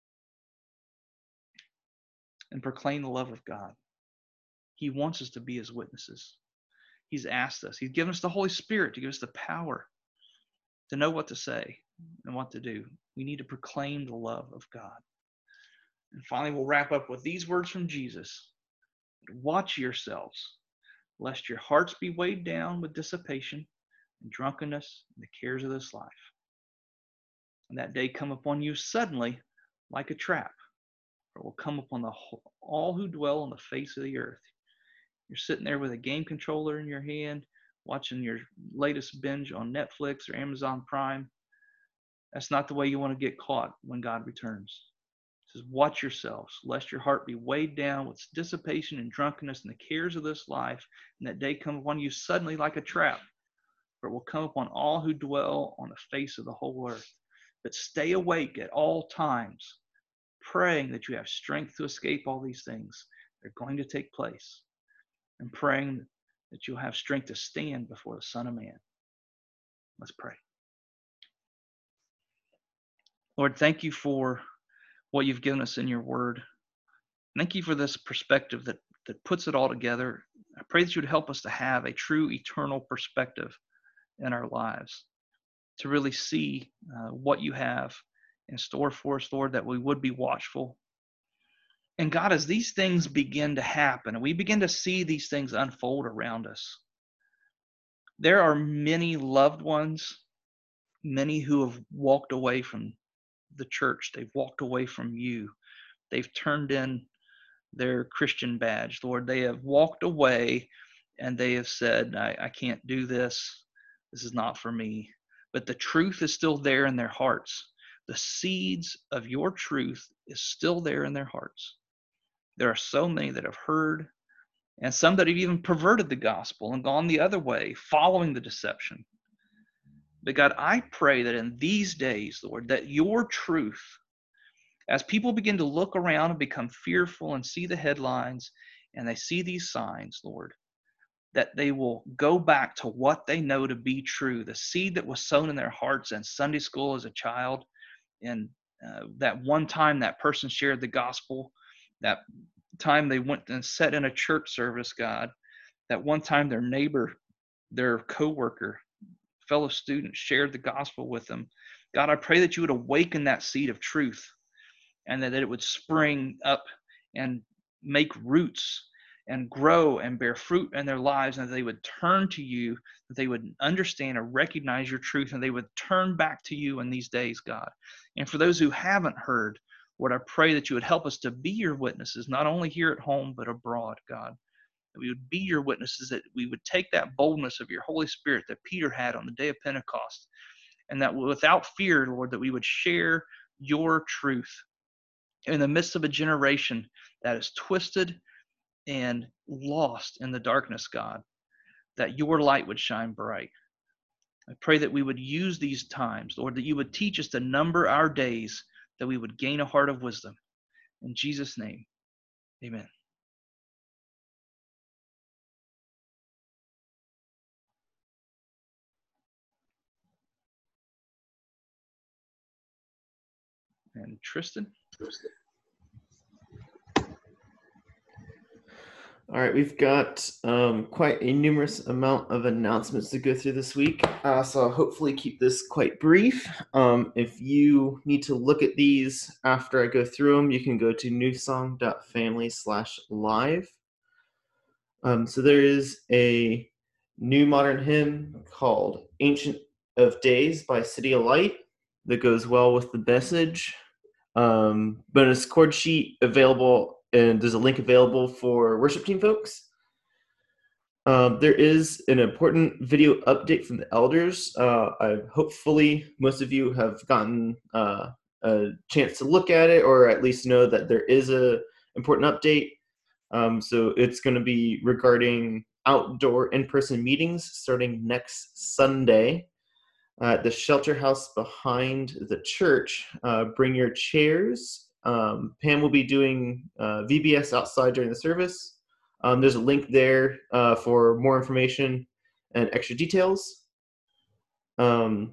And proclaim the love of God. He wants us to be his witnesses. He's asked us. He's given us the Holy Spirit to give us the power to know what to say and what to do. We need to proclaim the love of God. And finally, we'll wrap up with these words from Jesus. Watch yourselves, lest your hearts be weighed down with dissipation and drunkenness and the cares of this life. And that day come upon you suddenly like a trap, for it will come upon all who dwell on the face of the earth. You're sitting there with a game controller in your hand, watching your latest binge on Netflix or Amazon Prime. That's not the way you want to get caught when God returns. It says, watch yourselves, lest your heart be weighed down with dissipation and drunkenness and the cares of this life, and that day come upon you suddenly like a trap, for it will come upon all who dwell on the face of the whole earth. But stay awake at all times, praying that you have strength to escape all these things. They're going to take place. And praying that you'll have strength to stand before the Son of Man. Let's pray. Lord, thank you for what you've given us in your word. Thank you for this perspective that puts it all together. I pray that you would help us to have a true eternal perspective in our lives, to really see what you have in store for us, Lord, that we would be watchful. And God, as these things begin to happen, and we begin to see these things unfold around us, there are many loved ones, many who have walked away from the church. They've walked away from you. They've turned in their Christian badge, Lord. They have walked away and they have said, I can't do this. This is not for me. But the truth is still there in their hearts. The seeds of your truth is still there in their hearts. There are so many that have heard, and some that have even perverted the gospel and gone the other way, following the deception. But God, I pray that in these days, Lord, that your truth, as people begin to look around and become fearful and see the headlines and they see these signs, Lord, that they will go back to what they know to be true, the seed that was sown in their hearts in Sunday school as a child, and that one time that person shared the gospel, that time they went and sat in a church service, God, that one time their neighbor, their coworker, fellow student shared the gospel with them. God, I pray that you would awaken that seed of truth and that it would spring up and make roots and grow and bear fruit in their lives, and that they would turn to you, that they would understand and recognize your truth, and they would turn back to you in these days, God. And for those who haven't heard, Lord, I pray that you would help us to be your witnesses, not only here at home, but abroad, God. That we would be your witnesses, that we would take that boldness of your Holy Spirit that Peter had on the day of Pentecost, and that without fear, Lord, that we would share your truth in the midst of a generation that is twisted and lost in the darkness, God, that your light would shine bright. I pray that we would use these times, Lord, that you would teach us to number our days, that we would gain a heart of wisdom. In Jesus' name, amen. And Tristan? All right, we've got quite a numerous amount of announcements to go through this week, so I'll hopefully keep this quite brief. If you need to look at these after I go through them, you can go to newsong.family/live. So there is a new modern hymn called Ancient of Days by City of Light that goes well with the message. Bonus chord sheet available, and there's a link available for worship team folks. There is an important video update from the elders. Hopefully most of you have gotten a chance to look at it, or at least know that there is a important update. So it's going to be regarding outdoor in-person meetings starting next Sunday at the shelter house behind the church. Bring your chairs. Pam will be doing VBS outside during the service. There's a link there for more information and extra details. In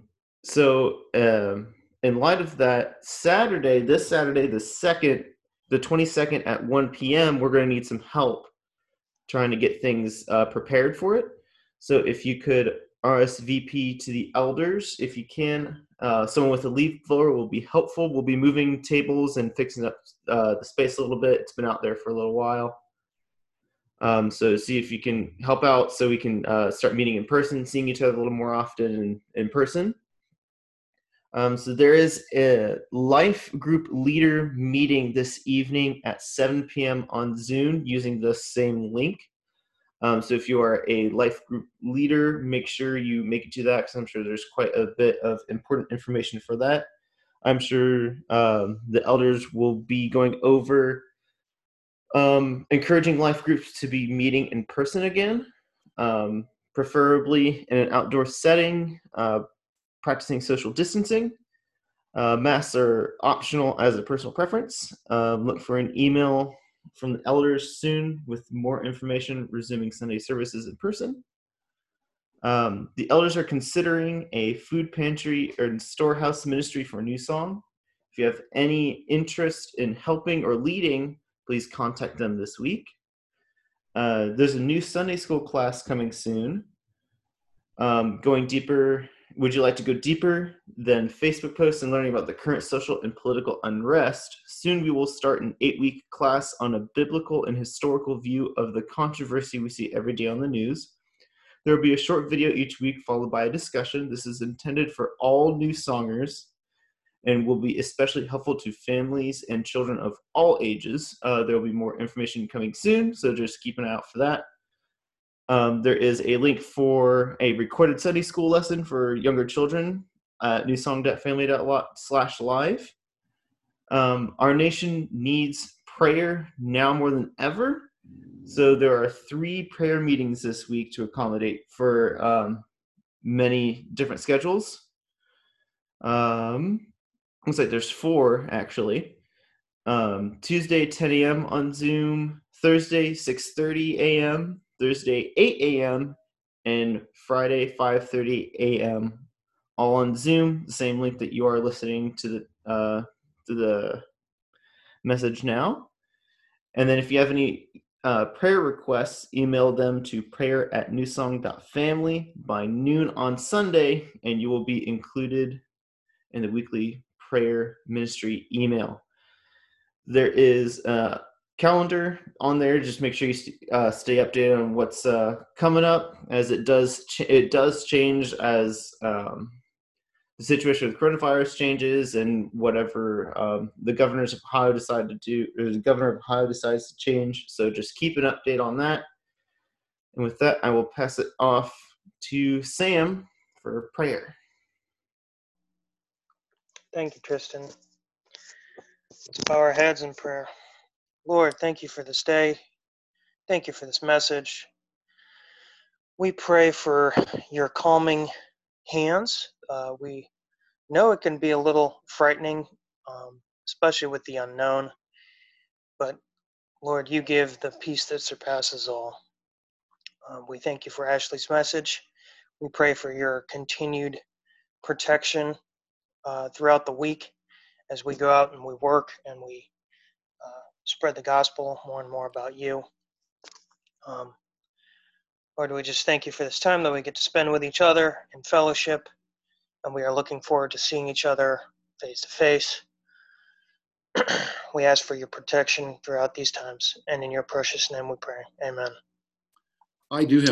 light of that, this Saturday, the 22nd at 1 p.m., we're going to need some help trying to get things prepared for it. So if you could RSVP to the elders, if you can. Someone with a leaf blower will be helpful. We'll be moving tables and fixing up the space a little bit. It's been out there for a little while. So see if you can help out so we can start meeting in person, seeing each other a little more often in person. So there is a life group leader meeting this evening at 7 p.m. on Zoom using the same link. So if you are a life group leader, make sure you make it to that, because I'm sure there's quite a bit of important information for that. I'm sure the elders will be going over encouraging life groups to be meeting in person again, preferably in an outdoor setting, practicing social distancing. Masks are optional as a personal preference. Look for an email from the elders soon with more information resuming Sunday services in person. The elders are considering a food pantry or storehouse ministry for New Song. If you have any interest in helping or leading, please contact them this week. There's a new Sunday school class coming soon. Going deeper, would you like to go deeper than Facebook posts and learning about the current social and political unrest? Soon we will start an 8-week class on a biblical and historical view of the controversy we see every day on the news. There will be a short video each week followed by a discussion. This is intended for all new songers and will be especially helpful to families and children of all ages. There will be more information coming soon, so just keep an eye out for that. There is a link for a recorded Sunday school lesson for younger children at newsong.family.live. Our nation needs prayer now more than ever. So there are 3 prayer meetings this week to accommodate for many different schedules. Looks like there's 4 actually. Tuesday 10 a.m. on Zoom, Thursday 6:30 a.m., Thursday 8 a.m., and Friday 5:30 a.m. all on Zoom. The same link that you are listening to the message now. And then if you have any prayer requests, email them to prayer@newsong.family by noon on Sunday, and you will be included in the weekly prayer ministry email. There is a calendar on there. Just make sure you stay updated on what's coming up, as it does change as the situation with coronavirus changes and whatever the governors of Ohio decide to do, or the governor of Ohio decides to change. So just keep an update on that. And with that, I will pass it off to Sam for prayer. Thank you, Tristan. Let's bow our heads in prayer. Lord, thank you for this day. Thank you for this message. We pray for your calming hands. We know it can be a little frightening, especially with the unknown. But Lord, you give the peace that surpasses all. We thank you for Ashley's message. We pray for your continued protection throughout the week as we go out and we work and we spread the gospel more and more about you. Lord, we just thank you for this time that we get to spend with each other in fellowship, and we are looking forward to seeing each other face to face. We ask for your protection throughout these times, and in your precious name we pray. Amen. I do have